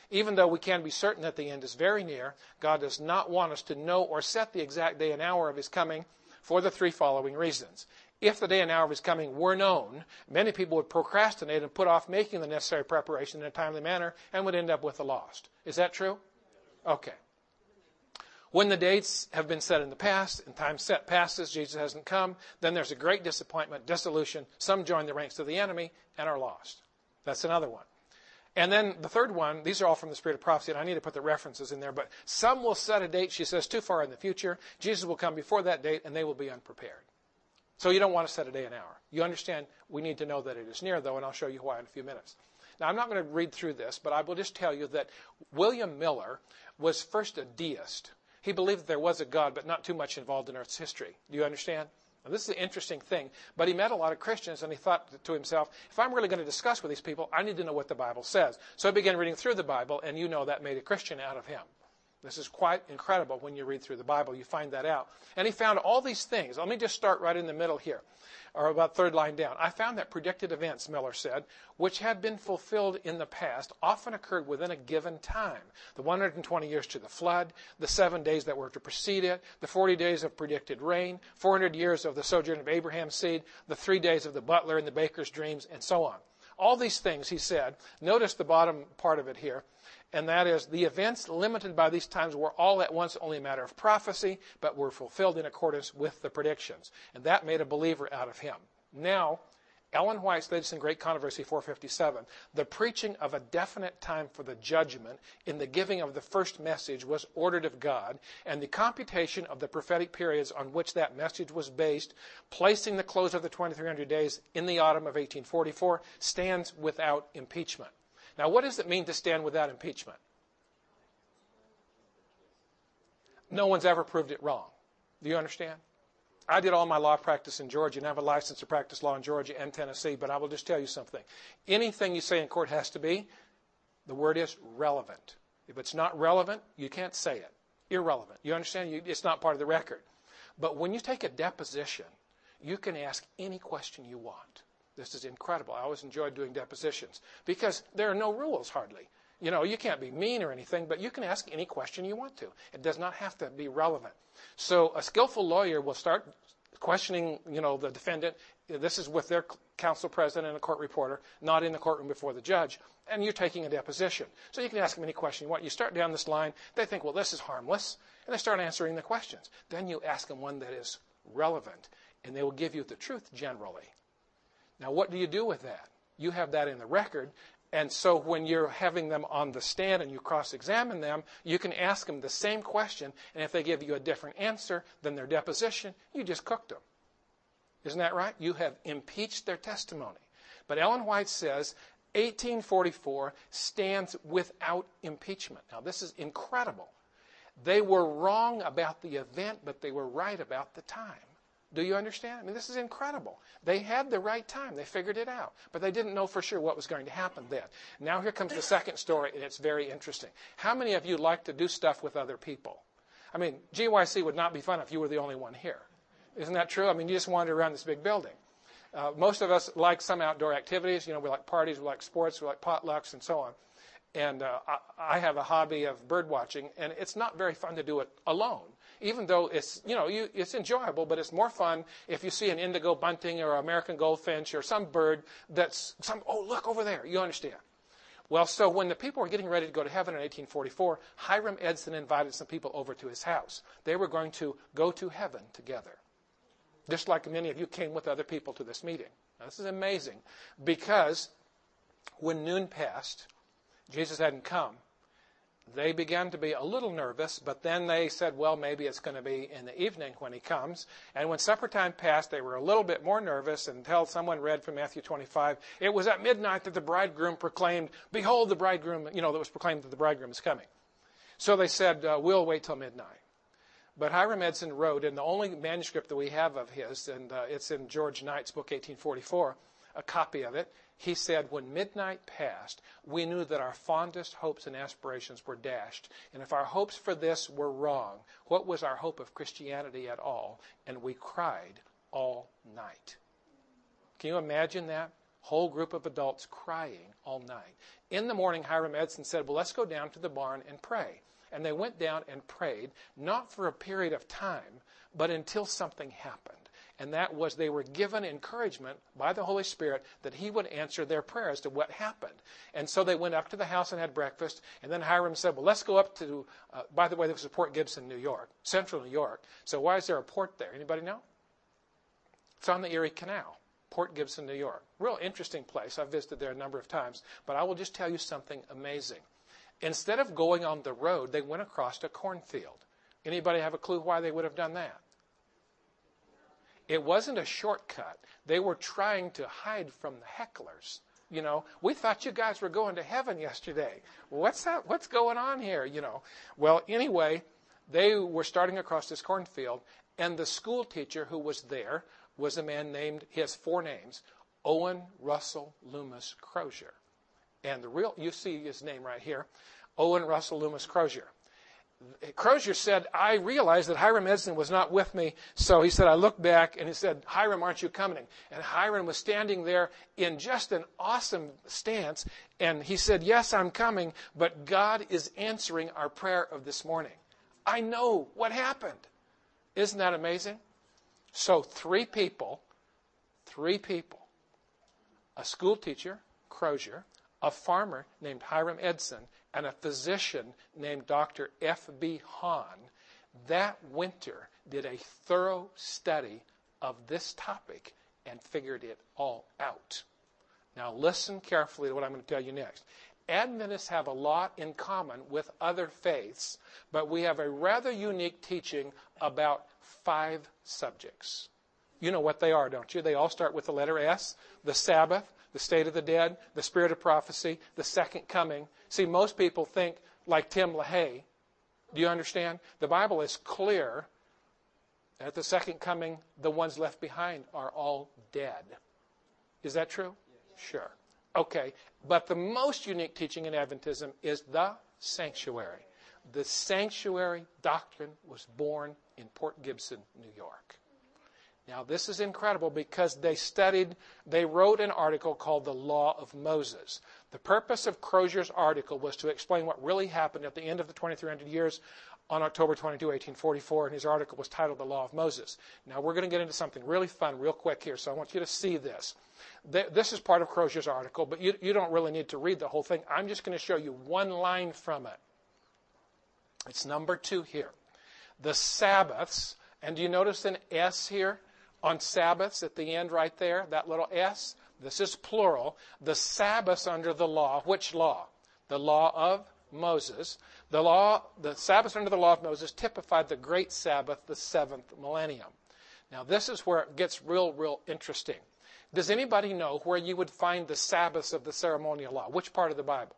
Even though we can be certain that the end is very near, God does not want us to know or set the exact day and hour of his coming for the three following reasons. If the day and hour of his coming were known, many people would procrastinate and put off making the necessary preparation in a timely manner and would end up with the lost. Is that true? Okay. When the dates have been set in the past and time set passes, Jesus hasn't come, then there's a great disappointment, dissolution. Some join the ranks of the enemy and are lost. That's another one. And then the third one, these are all from the Spirit of Prophecy, and I need to put the references in there, but some will set a date, she says, too far in the future. Jesus will come before that date, and they will be unprepared. So you don't want to set a day and hour. You understand we need to know that it is near, though, and I'll show you why in a few minutes. Now, I'm not going to read through this, but I will just tell you that William Miller was first a deist. He believed that there was a God, but not too much involved in Earth's history. Do you understand? Now, this is an interesting thing, but he met a lot of Christians, and he thought to himself, if I'm really going to discuss with these people, I need to know what the Bible says. So he began reading through the Bible, and you know that made a Christian out of him. This is quite incredible when you read through the Bible. You find that out. And he found all these things. Let me just start right in the middle here, or about third line down. I found that predicted events, Miller said, which had been fulfilled in the past, often occurred within a given time. The 120 years to the flood, the 7 days that were to precede it, the 40 days of predicted rain, 400 years of the sojourn of Abraham's seed, the 3 days of the butler and the baker's dreams, and so on. All these things, he said, notice the bottom part of it here, and that is, the events limited by these times were all at once only a matter of prophecy, but were fulfilled in accordance with the predictions. And that made a believer out of him. Now, Ellen White's latest in Great Controversy 457, the preaching of a definite time for the judgment in the giving of the first message was ordered of God, and the computation of the prophetic periods on which that message was based, placing the close of the 2300 days in the autumn of 1844, stands without impeachment. Now, what does it mean to stand without impeachment? No one's ever proved it wrong. Do you understand? I did all my law practice in Georgia, and I have a license to practice law in Georgia and Tennessee, but I will just tell you something. Anything you say in court has to be, the word is relevant. If it's not relevant, you can't say it. Irrelevant. You understand? It's not part of the record. But when you take a deposition, you can ask any question you want. This is incredible. I always enjoyed doing depositions because there are no rules hardly. You know, you can't be mean or anything, but you can ask any question you want to. It does not have to be relevant. So a skillful lawyer will start questioning, the defendant. This is with their counsel president and a court reporter, not in the courtroom before the judge. And you're taking a deposition. So you can ask them any question you want. You start down this line. They think, well, this is harmless. And they start answering the questions. Then you ask them one that is relevant. And they will give you the truth generally. Now, what do you do with that? You have that in the record. And so when you're having them on the stand and you cross-examine them, you can ask them the same question. And if they give you a different answer than their deposition, you just cooked them. Isn't that right? You have impeached their testimony. But Ellen White says 1844 stands without impeachment. Now, this is incredible. They were wrong about the event, but they were right about the time. Do you understand? I mean, this is incredible. They had the right time. They figured it out. But they didn't know for sure what was going to happen then. Now here comes the second story, and it's very interesting. How many of you like to do stuff with other people? I mean, GYC would not be fun if you were the only one here. Isn't that true? I mean, you just wander around this big building. Most of us like some outdoor activities. We like parties, we like sports, we like potlucks, and so on. And I have a hobby of bird watching, and it's not very fun to do it alone. Even though it's, it's enjoyable, but it's more fun if you see an indigo bunting or American goldfinch or some bird oh, look over there. You understand? Well, so when the people were getting ready to go to heaven in 1844, Hiram Edson invited some people over to his house. They were going to go to heaven together. Just like many of you came with other people to this meeting. Now, this is amazing because when noon passed, Jesus hadn't come. They began to be a little nervous, but then they said, well, maybe it's going to be in the evening when he comes. And when supper time passed, they were a little bit more nervous until someone read from Matthew 25. It was at midnight that the bridegroom proclaimed, behold, the bridegroom, that was proclaimed that the bridegroom is coming. So they said, we'll wait till midnight. But Hiram Edson wrote, in the only manuscript that we have of his, and it's in George Knight's book, 1844, a copy of it. He said, when midnight passed, we knew that our fondest hopes and aspirations were dashed. And if our hopes for this were wrong, what was our hope of Christianity at all? And we cried all night. Can you imagine that? Whole group of adults crying all night. In the morning, Hiram Edson said, well, let's go down to the barn and pray. And they went down and prayed, not for a period of time, but until something happened. And that was they were given encouragement by the Holy Spirit that he would answer their prayers to what happened. And so they went up to the house and had breakfast. And then Hiram said, well, let's go up to, by the way, this was Port Gibson, New York, central New York. So why is there a port there? Anybody know? It's on the Erie Canal, Port Gibson, New York. Real interesting place. I've visited there a number of times. But I will just tell you something amazing. Instead of going on the road, they went across a cornfield. Anybody have a clue why they would have done that? It wasn't a shortcut. They were trying to hide from the hecklers. You know, we thought you guys were going to heaven yesterday. What's that? What's going on here? You know. Well, anyway, they were starting across this cornfield, and the school teacher who was there was a man named, he has 4 names, Owen Russell Loomis Crozier. And you see his name right here, Owen Russell Loomis Crozier. Crozier said, I realized that Hiram Edson was not with me, so he said, I looked back, and he said, Hiram, aren't you coming? And Hiram was standing there in just an awesome stance, and he said, yes, I'm coming, but God is answering our prayer of this morning. I know what happened. Isn't that amazing? So 3 people, a school teacher, Crozier, a farmer named Hiram Edson, and a physician named Dr. F.B. Hahn, that winter did a thorough study of this topic and figured it all out. Now listen carefully to what I'm going to tell you next. Adventists have a lot in common with other faiths, but we have a rather unique teaching about 5 subjects. You know what they are, don't you? They all start with the letter S, the Sabbath, the state of the dead, the spirit of prophecy, the second coming. See, most people think like Tim LaHaye. Do you understand? The Bible is clear that at the second coming, the ones left behind are all dead. Is that true? Yes. Sure. Okay. But the most unique teaching in Adventism is the sanctuary. The sanctuary doctrine was born in Port Gibson, New York. Now, this is incredible because they wrote an article called The Law of Moses. The purpose of Crozier's article was to explain what really happened at the end of the 2300 years on October 22, 1844, and his article was titled The Law of Moses. Now, we're going to get into something really fun real quick here, so I want you to see this. This is part of Crozier's article, but you don't really need to read the whole thing. I'm just going to show you one line from it. It's number 2 here. The Sabbaths, and do you notice an S here? On Sabbaths at the end right there, that little S, this is plural. The Sabbaths under the law. Which law? The law of Moses. The Sabbaths under the law of Moses typified the great Sabbath, the 7th millennium. Now this is where it gets real interesting. Does anybody know where you would find the Sabbaths of the ceremonial law? Which part of the Bible?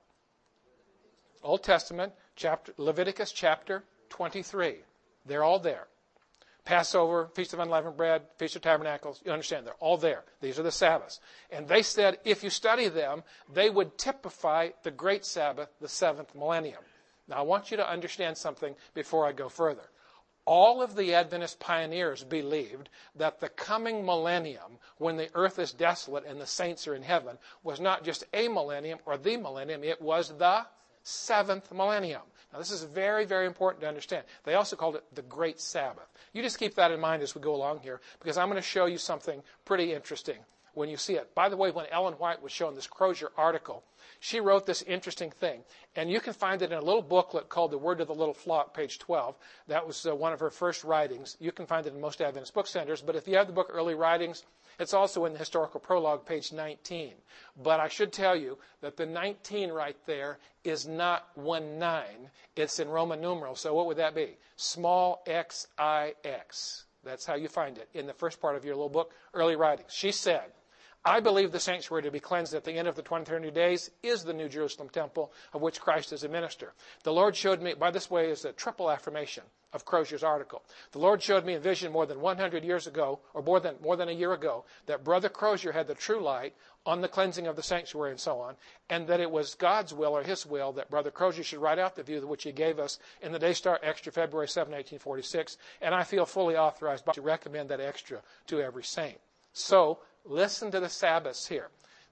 Old Testament, Leviticus chapter 23. They're all there. Passover, Feast of Unleavened Bread, Feast of Tabernacles, you understand, they're all there. These are the Sabbaths. And they said if you study them, they would typify the great Sabbath, the 7th millennium. Now, I want you to understand something before I go further. All of the Adventist pioneers believed that the coming millennium, when the earth is desolate and the saints are in heaven, was not just a millennium or the millennium, it was the 7th millennium. Now, this is very, very important to understand. They also called it the Great Sabbath. You just keep that in mind as we go along here, because I'm going to show you something pretty interesting when you see it. By the way, when Ellen White was showing this Crozier article, she wrote this interesting thing. And you can find it in a little booklet called The Word of the Little Flock, page 12. That was one of her first writings. You can find it in most Adventist book centers. But if you have the book Early Writings, it's also in the Historical Prologue, page 19. But I should tell you that the 19 right there is not 19. It's in Roman numerals. So what would that be? Small XIX. That's how you find it in the first part of your little book, Early Writings. She said, I believe the sanctuary to be cleansed at the end of the 2300 days is the New Jerusalem temple of which Christ is a minister. The Lord showed me, by this way is a triple affirmation of Crozier's article. The Lord showed me in vision more than 100 years ago, or more than a year ago, that Brother Crozier had the true light on the cleansing of the sanctuary and so on, and that it was God's will or his will that Brother Crozier should write out the view which he gave us in the Daystar Extra, February 7, 1846, and I feel fully authorized to recommend that extra to every saint. So, listen to the Sabbaths here.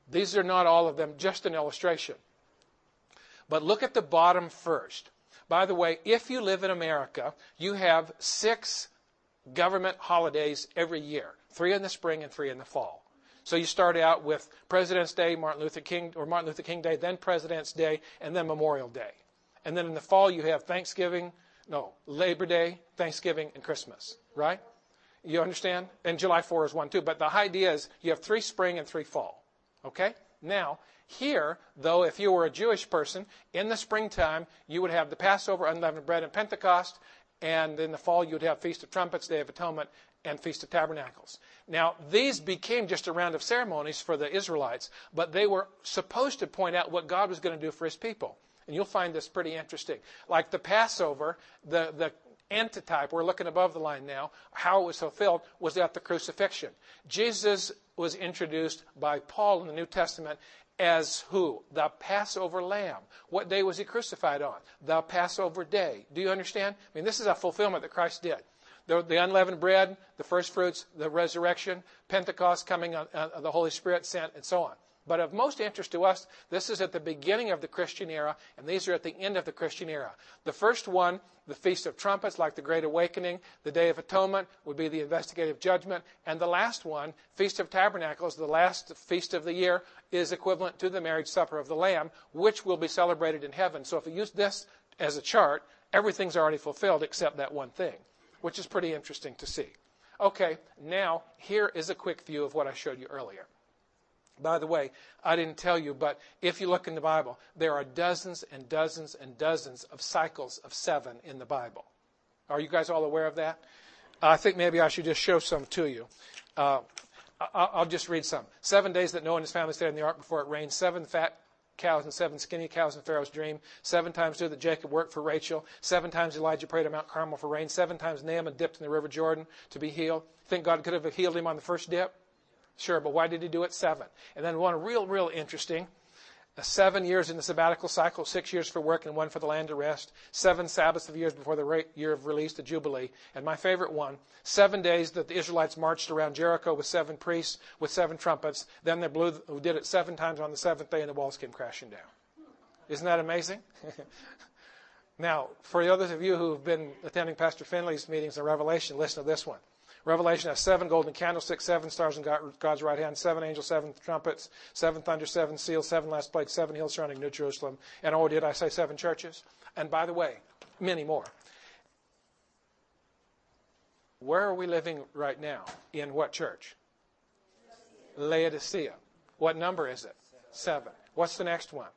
These are not all of them, just an illustration. But look at the bottom first. By the way, if you live in America, you have 6 government holidays every year. 3 in the spring and 3 in the fall. So you start out with President's Day, Martin Luther King Day, then President's Day, and then Memorial Day. And then in the fall you have Labor Day, Thanksgiving, and Christmas. Right? You understand? And July 4 is one too. But the idea is you have 3 spring and 3 fall. Okay? Now, here, though, if you were a Jewish person, in the springtime, you would have the Passover, unleavened bread, and Pentecost. And in the fall, you would have Feast of Trumpets, Day of Atonement, and Feast of Tabernacles. Now, these became just a round of ceremonies for the Israelites, but they were supposed to point out what God was going to do for his people. And you'll find this pretty interesting. Like the Passover, the antitype, we're looking above the line now, how it was fulfilled was at the crucifixion. Jesus was introduced by Paul in the New Testament as who? The Passover lamb. What day was he crucified on? The Passover day. Do you understand? I mean, this is a fulfillment that Christ did. The unleavened bread, the first fruits, the resurrection, Pentecost coming on the Holy Spirit sent, and so on. But of most interest to us, this is at the beginning of the Christian era, and these are at the end of the Christian era. The first one, the Feast of Trumpets, like the Great Awakening, the Day of Atonement would be the investigative judgment, and the last one, Feast of Tabernacles, the last feast of the year, is equivalent to the marriage supper of the Lamb, which will be celebrated in heaven. So if you use this as a chart, everything's already fulfilled except that one thing, which is pretty interesting to see. Okay, now here is a quick view of what I showed you earlier. By the way, I didn't tell you, but if you look in the Bible, there are dozens and dozens and dozens of cycles of 7 in the Bible. Are you guys all aware of that? I think maybe I should just show some to you. I'll just read some. 7 days that Noah and his family stayed in the ark before it rained. 7 fat cows and 7 skinny cows in Pharaoh's dream. 7 times too that Jacob worked for Rachel. 7 times Elijah prayed at Mount Carmel for rain. 7 times Naaman dipped in the river Jordan to be healed. Think God could have healed him on the first dip? Sure, but why did he do it 7? And then one real interesting. 7 years in the sabbatical cycle, 6 years for work and 1 for the land to rest. 7 Sabbaths of years before the year of release, the Jubilee. And my favorite one, 7 days that the Israelites marched around Jericho with 7 priests, with 7 trumpets. Then they did it 7 times on the 7th day and the walls came crashing down. Isn't that amazing? Now, for the others of you who have been attending Pastor Finley's meetings in Revelation, listen to this one. Revelation has 7 golden candlesticks, 7 stars in God's right hand, 7 angels, 7 trumpets, 7 thunders, 7 seals, 7 last plagues, 7 hills surrounding New Jerusalem. And oh, did I say 7 churches? And by the way, many more. Where are we living right now? In what church? Laodicea. What number is it? 7. What's the next one?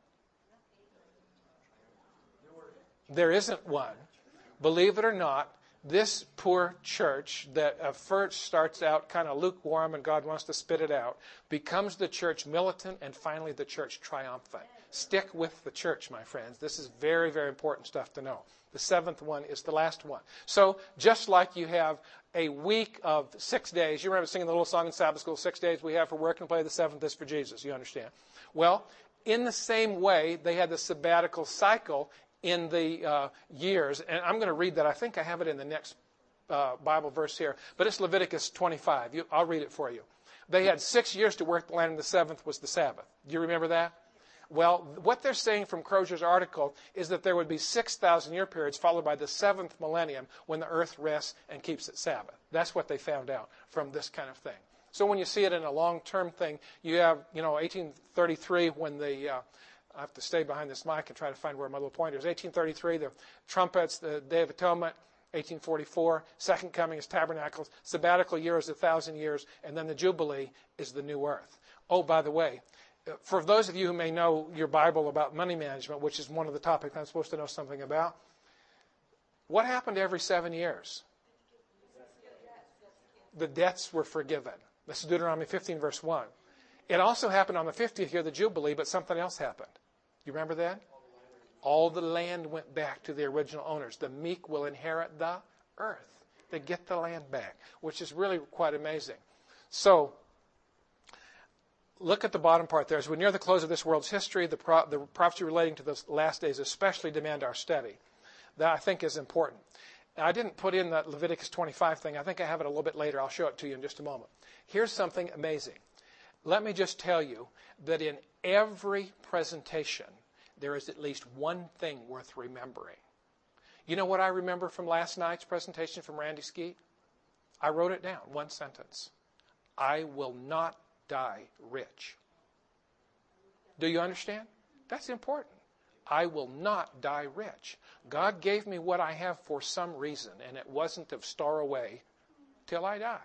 There isn't one. Believe it or not, this poor church that at first starts out kind of lukewarm and God wants to spit it out, becomes the church militant and finally the church triumphant. Stick with the church, my friends. This is very, very important stuff to know. The 7th one is the last one. So just like you have a week of 6 days, you remember singing the little song in Sabbath school, 6 days we have for work and play, the 7th is for Jesus. You understand? Well, in the same way, they had the sabbatical cycle in the years, and I'm going to read that. I think I have it in the next Bible verse here, but it's Leviticus 25. I'll read it for you. They had 6 years to work the land, and the 7th was the Sabbath. Do you remember that? Well, what they're saying from Crozier's article is that there would be 6,000 year periods followed by the 7th millennium when the earth rests and keeps its Sabbath. That's what they found out from this kind of thing. So when you see it in a long-term thing, you have, 1833 when I have to stay behind this mic and try to find where my little pointer is. 1833, the trumpets, the Day of Atonement. 1844, Second Coming is Tabernacles. Sabbatical year is 1,000 years. And then the Jubilee is the new earth. Oh, by the way, for those of you who may know your Bible about money management, which is one of the topics I'm supposed to know something about, what happened every 7 years? The debts were forgiven. This is Deuteronomy 15, verse 1. It also happened on the 50th year, the Jubilee, but something else happened. You remember that? All the land went back to the original owners. The meek will inherit the earth. They get the land back, which is really quite amazing. So, look at the bottom part there. As we're near the close of this world's history, the prophecy relating to the last days especially demand our study. That, I think, is important. Now, I didn't put in that Leviticus 25 thing. I think I have it a little bit later. I'll show it to you in just a moment. Here's something amazing. Let me just tell you that in every presentation, there is at least one thing worth remembering. You know what I remember from last night's presentation from Randy Skeet? I wrote it down, one sentence. I will not die rich. Do you understand? That's important. I will not die rich. God gave me what I have for some reason, and it wasn't to store away till I die.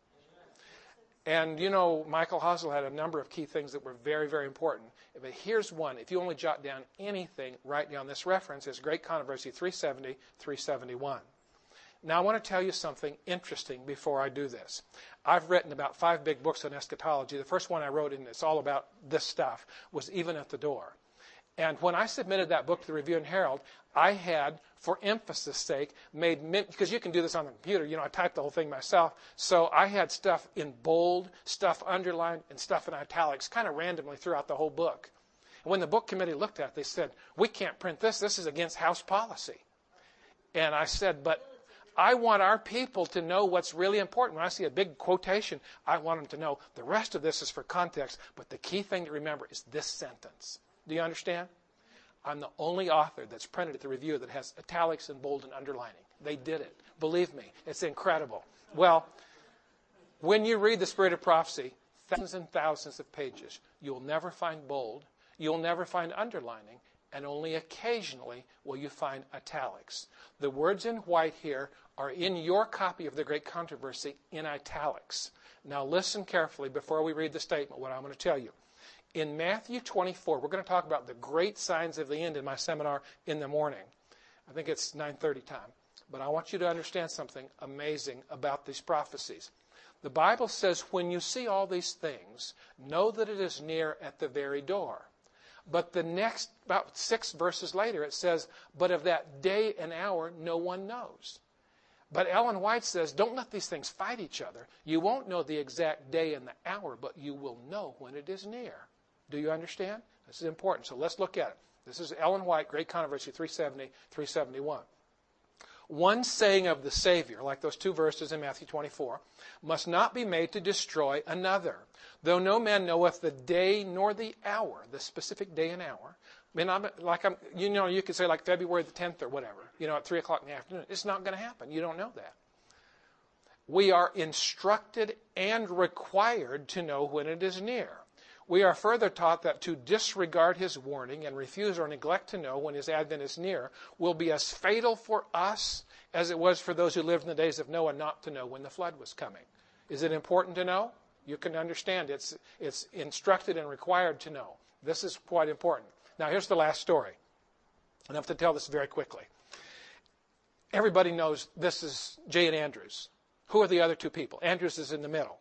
And, you know, Michael Hosel had a number of key things that were very, very important. But here's one. If you only jot down anything, write down this reference. It's Great Controversy 370, 371. Now, I want to tell you something interesting before I do this. I've written about 5 big books on eschatology. The first one I wrote, and it's all about this stuff, was Even at the Door. And when I submitted that book to the Review and Herald, I had, for emphasis' sake, because you can do this on the computer, you know, I typed the whole thing myself, so I had stuff in bold, stuff underlined, and stuff in italics, kind of randomly throughout the whole book. And when the book committee looked at it, they said, we can't print this. This is against House policy. And I said, but I want our people to know what's really important. When I see a big quotation, I want them to know the rest of this is for context, but the key thing to remember is this sentence. Do you understand? I'm the only author that's printed at the Review that has italics and bold and underlining. They did it. Believe me, it's incredible. Well, when you read The Spirit of Prophecy, thousands and thousands of pages, you'll never find bold, you'll never find underlining, and only occasionally will you find italics. The words in white here are in your copy of The Great Controversy in italics. Now listen carefully before we read the statement, what I'm going to tell you. In Matthew 24, we're going to talk about the great signs of the end in my seminar in the morning. I think it's 9:30 time. But I want you to understand something amazing about these prophecies. The Bible says, when you see all these things, know that it is near at the very door. But the next, about 6 verses later, it says, but of that day and hour, no one knows. But Ellen White says, don't let these things fight each other. You won't know the exact day and the hour, but you will know when it is near. Do you understand? This is important. So let's look at it. This is Ellen White, Great Controversy 370, 371. One saying of the Savior, like those 2 verses in Matthew 24, must not be made to destroy another. Though no man knoweth the day nor the hour, the specific day and hour. I mean, you could say like February the 10th or whatever, at 3 o'clock in the afternoon. It's not going to happen. You don't know that. We are instructed and required to know when it is near. We are further taught that to disregard his warning and refuse or neglect to know when his advent is near will be as fatal for us as it was for those who lived in the days of Noah not to know when the flood was coming. Is it important to know? You can understand it's instructed and required to know. This is quite important. Now, here's the last story. And I have to tell this very quickly. Everybody knows this is J. N. Andrews. Who are the other 2 people? Andrews is in the middle.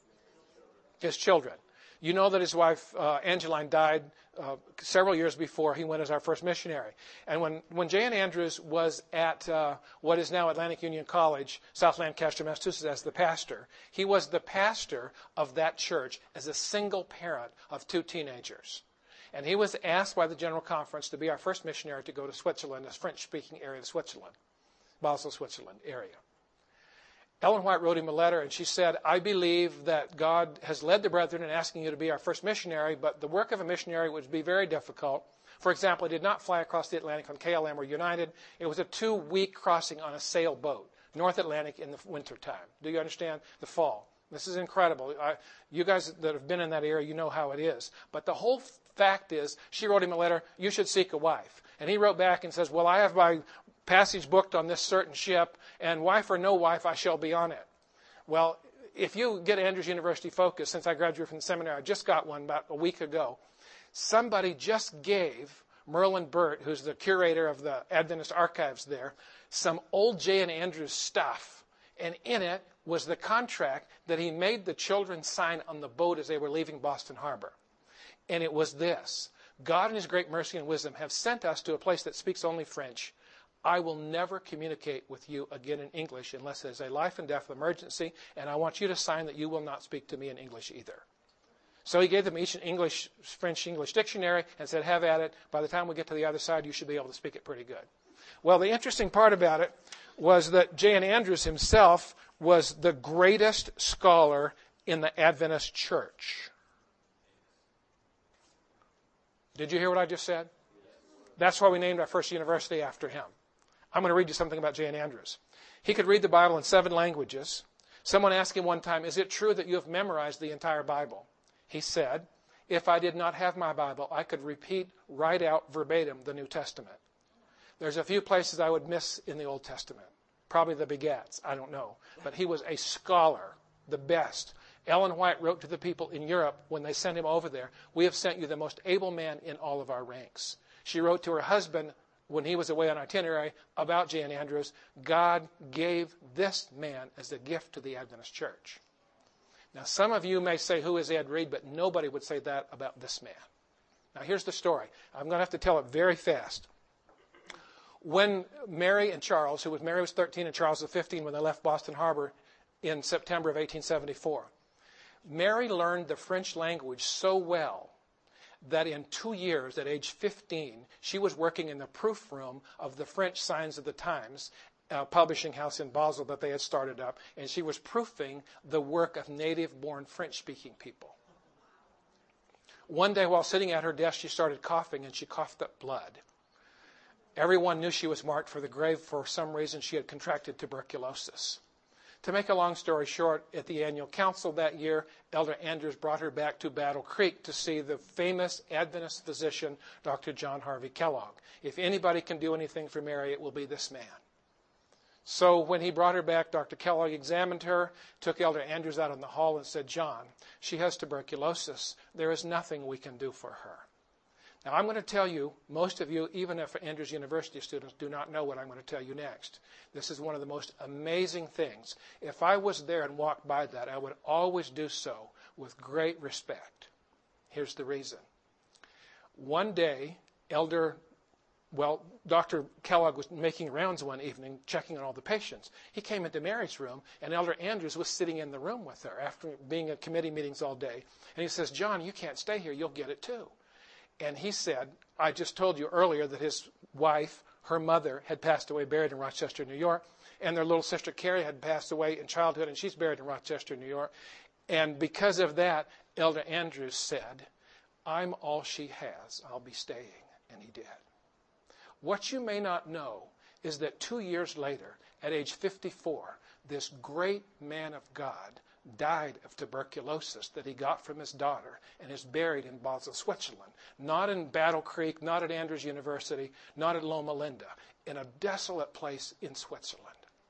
His children. You know that his wife, Angeline, died several years before he went as our first missionary. And when J. N. Andrews was at what is now Atlantic Union College, South Lancaster, Massachusetts, as the pastor, he was the pastor of that church as a single parent of 2 teenagers. And he was asked by the General Conference to be our first missionary to go to Switzerland, the French-speaking area of Switzerland, Basel, Switzerland area. Ellen White wrote him a letter, and she said, I believe that God has led the brethren in asking you to be our first missionary, but the work of a missionary would be very difficult. For example, he did not fly across the Atlantic on KLM or United. It was a 2-week crossing on a sailboat, North Atlantic in the wintertime. Do you understand? The fall. This is incredible. You guys that have been in that area, you know how it is. But the whole fact is, she wrote him a letter, you should seek a wife. And he wrote back and says, well, I have my passage booked on this certain ship, and wife or no wife, I shall be on it. Well, if you get Andrews University Focus, since I graduated from the seminary, I just got one about a week ago. Somebody just gave Merlin Burt, who's the curator of the Adventist archives there, some old J. N. Andrews stuff. And in it was the contract that he made the children sign on the boat as they were leaving Boston Harbor. And it was this: God in his great mercy and wisdom have sent us to a place that speaks only French. I will never communicate with you again in English unless there's a life and death emergency, and I want you to sign that you will not speak to me in English either. So he gave them each an French-English dictionary and said, have at it. By the time we get to the other side, you should be able to speak it pretty good. Well, the interesting part about it was that J. N. Andrews himself was the greatest scholar in the Adventist church. Did you hear what I just said? That's why we named our first university after him. I'm going to read you something about J.N. Andrews. He could read the Bible in 7 languages. Someone asked him one time, is it true that you have memorized the entire Bible? He said, if I did not have my Bible, I could repeat right out verbatim the New Testament. There's a few places I would miss in the Old Testament. Probably the begats, I don't know. But he was a scholar, the best. Ellen White wrote to the people in Europe when they sent him over there, we have sent you the most able man in all of our ranks. She wrote to her husband when he was away on itinerary about J.N. Andrews, God gave this man as a gift to the Adventist church. Now, some of you may say, who is Ed Reed? But nobody would say that about this man. Now, here's the story. I'm going to have to tell it very fast. When Mary and Charles, Mary was 13 and Charles was 15 when they left Boston Harbor in September of 1874, Mary learned the French language so well that in 2 years, at age 15, she was working in the proof room of the French Signs of the Times, publishing house in Basel that they had started up, and she was proofing the work of native-born French-speaking people. One day while sitting at her desk, she started coughing, and she coughed up blood. Everyone knew she was marked for the grave. For some reason, she had contracted tuberculosis. To make a long story short, at the annual council that year, Elder Andrews brought her back to Battle Creek to see the famous Adventist physician, Dr. John Harvey Kellogg. If anybody can do anything for Mary, it will be this man. So when he brought her back, Dr. Kellogg examined her, took Elder Andrews out in the hall and said, John, she has tuberculosis. There is nothing we can do for her. Now, I'm going to tell you, most of you, even if Andrews University students, do not know what I'm going to tell you next. This is one of the most amazing things. If I was there and walked by that, I would always do so with great respect. Here's the reason. One day, Dr. Kellogg was making rounds one evening, checking on all the patients. He came into Mary's room, and Elder Andrews was sitting in the room with her after being at committee meetings all day. And he says, John, you can't stay here. You'll get it too. And he said, I just told you earlier that his wife, her mother, had passed away, buried in Rochester, New York. And their little sister, Carrie, had passed away in childhood, and she's buried in Rochester, New York. And because of that, Elder Andrews said, I'm all she has. I'll be staying. And he did. What you may not know is that 2 years later, at age 54, this great man of God died of tuberculosis that he got from his daughter and is buried in Basel, Switzerland. Not in Battle Creek, not at Andrews University, not at Loma Linda, in a desolate place in Switzerland.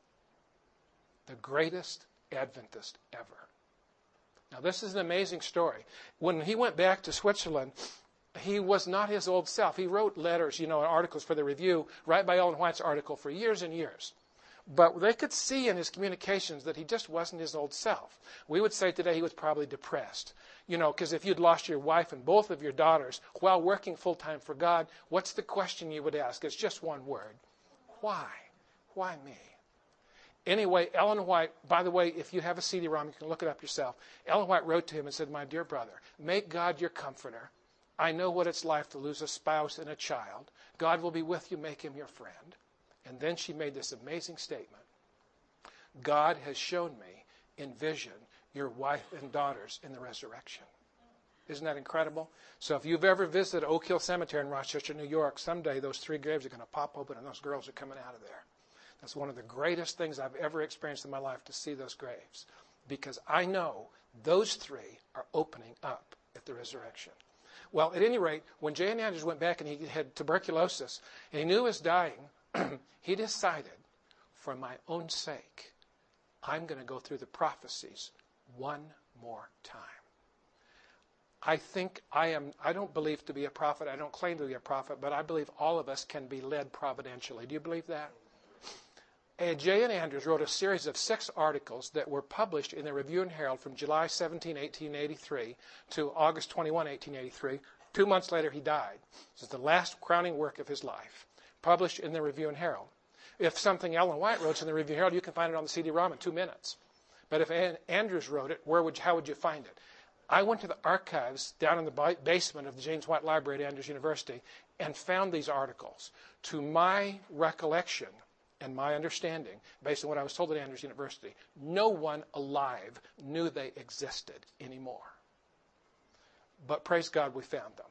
The greatest Adventist ever. Now, this is an amazing story. When he went back to Switzerland, he was not his old self. He wrote letters, articles for the Review, right by Ellen White's article for years and years. But they could see in his communications that he just wasn't his old self. We would say today he was probably depressed. Because if you'd lost your wife and both of your daughters while working full-time for God, what's the question you would ask? It's just one word. Why? Why me? Anyway, Ellen White, by the way, if you have a CD-ROM, you can look it up yourself. Ellen White wrote to him and said, my dear brother, make God your comforter. I know what it's like to lose a spouse and a child. God will be with you. Make him your friend. And then she made this amazing statement. God has shown me in vision your wife and daughters in the resurrection. Isn't that incredible? So if you've ever visited Oak Hill Cemetery in Rochester, New York, someday those 3 graves are going to pop open and those girls are coming out of there. That's one of the greatest things I've ever experienced in my life, to see those graves. Because I know those 3 are opening up at the resurrection. Well, at any rate, when J.N. Andrews went back and he had tuberculosis and he knew he was dying, he decided, for my own sake, I'm going to go through the prophecies one more time. I don't believe to be a prophet. I don't claim to be a prophet, but I believe all of us can be led providentially. Do you believe that? And J.N. Andrews wrote a series of 6 articles that were published in the Review and Herald from July 17, 1883 to August 21, 1883. 2 months later, he died. This is the last crowning work of his life, published in the Review and Herald. If something Ellen White wrote in the Review and Herald, you can find it on the CD-ROM in 2 minutes. But if Andrews wrote it, how would you find it? I went to the archives down in the basement of the James White Library at Andrews University and found these articles. To my recollection and my understanding, based on what I was told at Andrews University, no one alive knew they existed anymore. But praise God, we found them.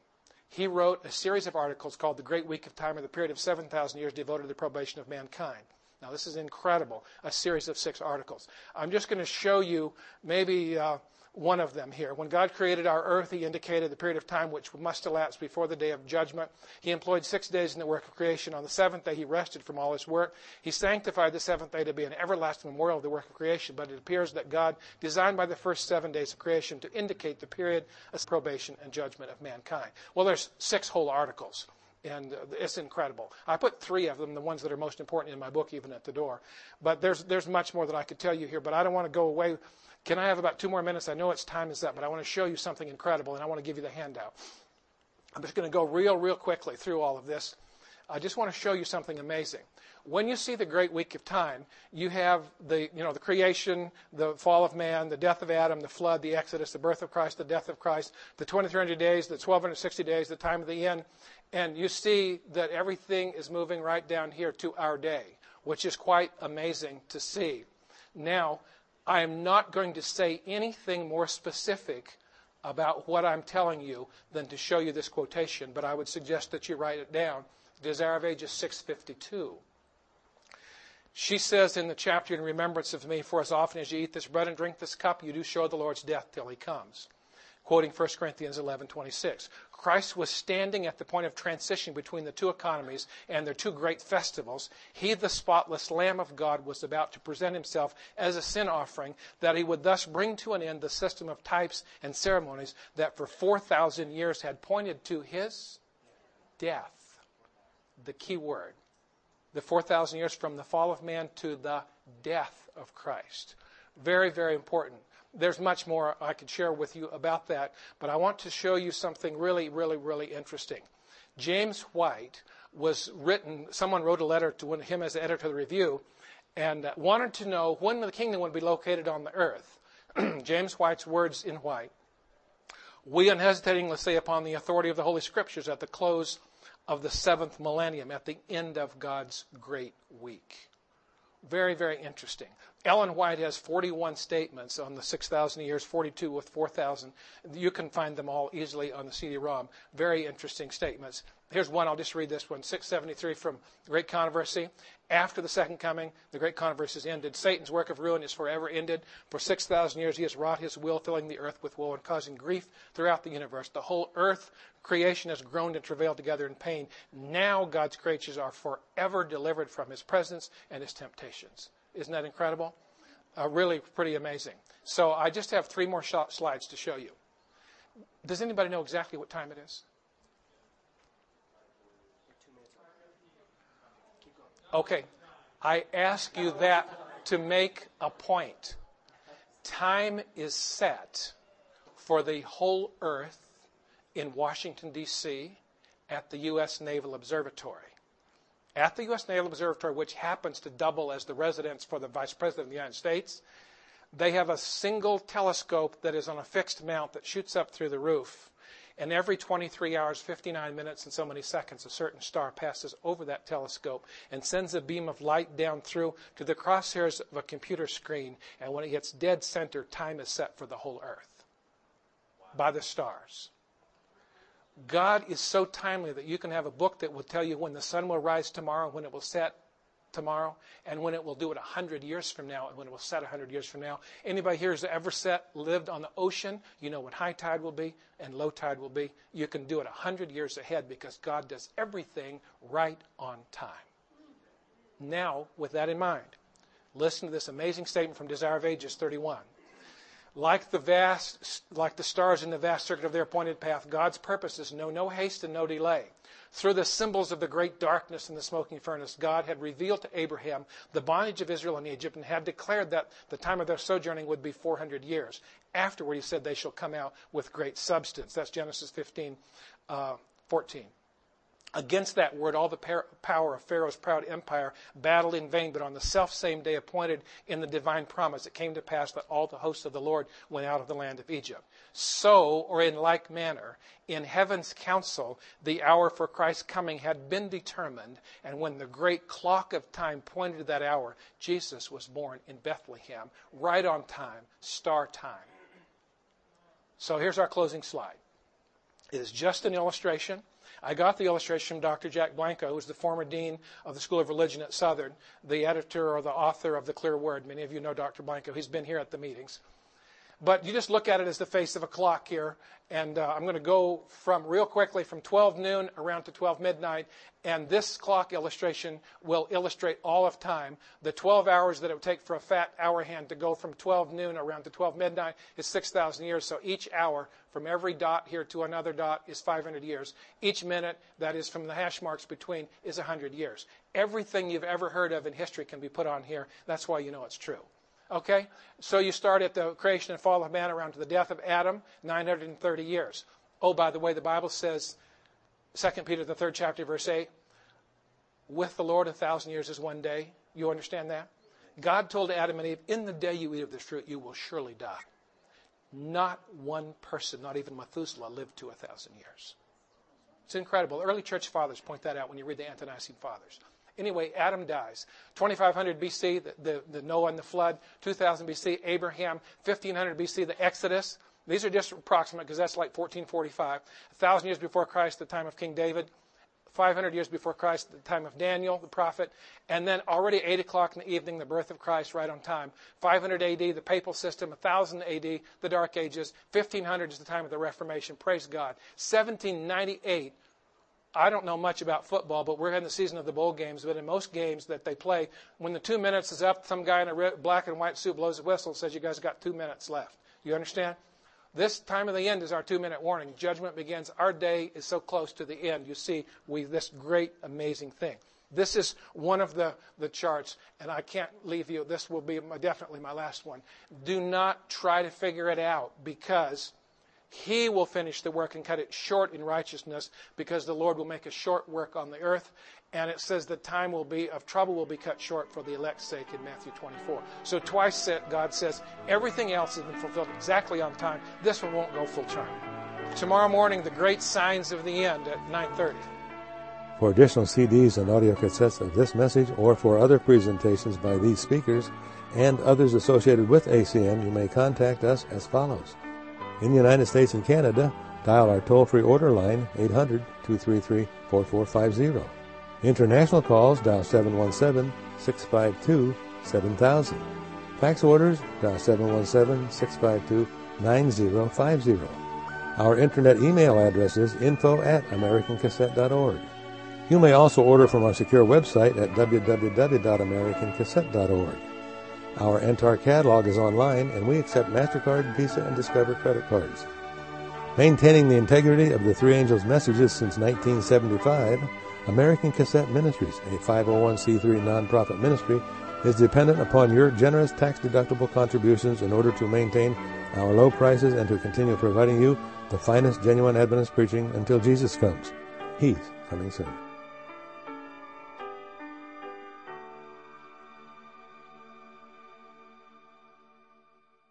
he wrote a series of articles called The Great Week of Time, or the period of 7,000 years devoted to the probation of mankind. Now, this is incredible, a series of 6 articles. I'm just going to show you maybe one of them here. When God created our earth, he indicated the period of time which must elapse before the day of judgment. He employed 6 days in the work of creation. On the 7th day, he rested from all his work. He sanctified the 7th day to be an everlasting memorial of the work of creation. But it appears that God designed by the first 7 days of creation to indicate the period of probation and judgment of mankind. Well, there's 6 whole articles. And it's incredible. I put 3 of them, the ones that are most important in my book, even at the door. But there's much more that I could tell you here, but I don't want to go away. Can I have about 2 more minutes? I know its time is up, but I want to show you something incredible, and I want to give you the handout. I'm just going to go real quickly through all of this. I just want to show you something amazing. When you see the Great Week of Time, you have the creation, the fall of man, the death of Adam, the flood, the Exodus, the birth of Christ, the death of Christ, the 2300 days, the 1260 days, the time of the end. And you see that everything is moving right down here to our day, which is quite amazing to see. Now, I am not going to say anything more specific about what I'm telling you than to show you this quotation, but I would suggest that you write it down. Desire of Ages 652. She says in the chapter, in remembrance of me, for as often as you eat this bread and drink this cup, you do show the Lord's death till he comes. Quoting 1 Corinthians 11:26. Christ was standing at the point of transition between the 2 economies and their 2 great festivals. He, the spotless Lamb of God, was about to present himself as a sin offering, that he would thus bring to an end the system of types and ceremonies that for 4,000 years had pointed to his death. The key word. The 4,000 years from the fall of man to the death of Christ. Very, very important. There's much more I could share with you about that, but I want to show you something really interesting. James White someone wrote a letter to him as the editor of the Review, and wanted to know when the kingdom would be located on the earth. James White's words in White. We unhesitatingly say upon the authority of the Holy Scriptures at the close of the 7th millennium, at the end of God's great week. Very, very interesting. Ellen White has 41 statements on the 6,000 years, 42 with 4,000. You can find them all easily on the CD-ROM. Very interesting statements. Here's one. I'll just read this one. 673 from The Great Controversy. After the second coming, the great controversy is ended. Satan's work of ruin is forever ended. For 6,000 years he has wrought his will, filling the earth with woe and causing grief throughout the universe. The whole earth creation has groaned and travailed together in pain. Now God's creatures are forever delivered from his presence and his temptations. Isn't that incredible? Really pretty amazing. So I just have 3 more slides to show you. Does anybody know exactly what time it is? Okay. I ask you that to make a point. Time is set for the whole earth in Washington, D.C. at the U.S. Naval Observatory. At the U.S. Naval Observatory, which happens to double as the residence for the Vice President of the United States, they have a single telescope that is on a fixed mount that shoots up through the roof. And every 23 hours, 59 minutes, and so many seconds, a certain star passes over that telescope and sends a beam of light down through to the crosshairs of a computer screen. And when it gets dead center, time is set for the whole earth by the stars. God is so timely that you can have a book that will tell you when the sun will rise tomorrow, when it will set tomorrow, and when it will do it 100 years from now, and when it will set 100 years from now. Anybody here who's ever lived on the ocean, you know when high tide will be and low tide will be. You can do it 100 years ahead because God does everything right on time. Now, with that in mind, listen to this amazing statement from Desire of Ages 31. Like the stars in the vast circuit of their appointed path, God's purposes know no haste and no delay. Through the symbols of the great darkness and the smoking furnace, God had revealed to Abraham the bondage of Israel in Egypt and had declared that the time of their sojourning would be 400 years. Afterward, he said, they shall come out with great substance. That's Genesis 15:14. Against that word, all the power of Pharaoh's proud empire battled in vain, but on the self-same day appointed in the divine promise, it came to pass that all the hosts of the Lord went out of the land of Egypt. So, or in like manner, in heaven's council, the hour for Christ's coming had been determined, and when the great clock of time pointed to that hour, Jesus was born in Bethlehem, right on time, star time. So here's our closing slide. It is just an illustration. I got the illustration from Dr. Jack Blanco, who was the former dean of the School of Religion at Southern, the editor or the author of The Clear Word. Many of you know Dr. Blanco. He's been here at the meetings. But you just look at it as the face of a clock here. And I'm going to go real quickly from 12 noon around to 12 midnight. And this clock illustration will illustrate all of time. The 12 hours that it would take for a fat hour hand to go from 12 noon around to 12 midnight is 6,000 years. So each hour from every dot here to another dot is 500 years. Each minute, that is from the hash marks between, is 100 years. Everything you've ever heard of in history can be put on here. That's why you know it's true. Okay? So you start at the creation and fall of man around to the death of Adam, 930 years. Oh, by the way, the Bible says, 2 Peter, the 3rd chapter, verse 8, with the Lord 1,000 years is one day. You understand that? God told Adam and Eve, in the day you eat of this fruit, you will surely die. Not one person, not even Methuselah, lived to 1,000 years. It's incredible. The early church fathers point that out when you read the Ante-Nicene Fathers. Anyway, Adam dies. 2500 BC, the Noah and the flood. 2000 BC, Abraham. 1500 BC, the Exodus. These are just approximate because that's like 1445. 1,000 years before Christ, the time of King David. 500 years before Christ, the time of Daniel, the prophet. And then already 8 o'clock in the evening, the birth of Christ, right on time. 500 AD, the papal system. 1000 AD, the Dark Ages. 1500 is the time of the Reformation. Praise God. 1798, I don't know much about football, but we're in the season of the bowl games. But in most games that they play, when the 2 minutes is up, some guy in a black and white suit blows a whistle and says, you guys got 2 minutes left. You understand? This time of the end is our 2-minute warning. Judgment begins. Our day is so close to the end. You see, this great, amazing thing. This is one of the charts, and I can't leave you. This will be definitely my last one. Do not try to figure it out, because He will finish the work and cut it short in righteousness, because the Lord will make a short work on the earth. And it says the time of trouble will be cut short for the elect's sake in Matthew 24. So twice God says everything else has been fulfilled exactly on time. This one won't go full term. Tomorrow morning, the great signs of the end at 9:30. For additional CDs and audio cassettes of this message, or for other presentations by these speakers and others associated with ACM, you may contact us as follows. In the United States and Canada, dial our toll-free order line 800-233-4450. International calls, dial 717-652-7000. Fax orders, dial 717-652-9050. Our internet email address is info@americancassette.org. You may also order from our secure website at www.americancassette.org. Our entire catalog is online, and we accept MasterCard, Visa, and Discover credit cards. Maintaining the integrity of the Three Angels' messages since 1975, American Cassette Ministries, a 501c3 nonprofit ministry, is dependent upon your generous tax-deductible contributions in order to maintain our low prices and to continue providing you the finest genuine Adventist preaching until Jesus comes. He's coming soon.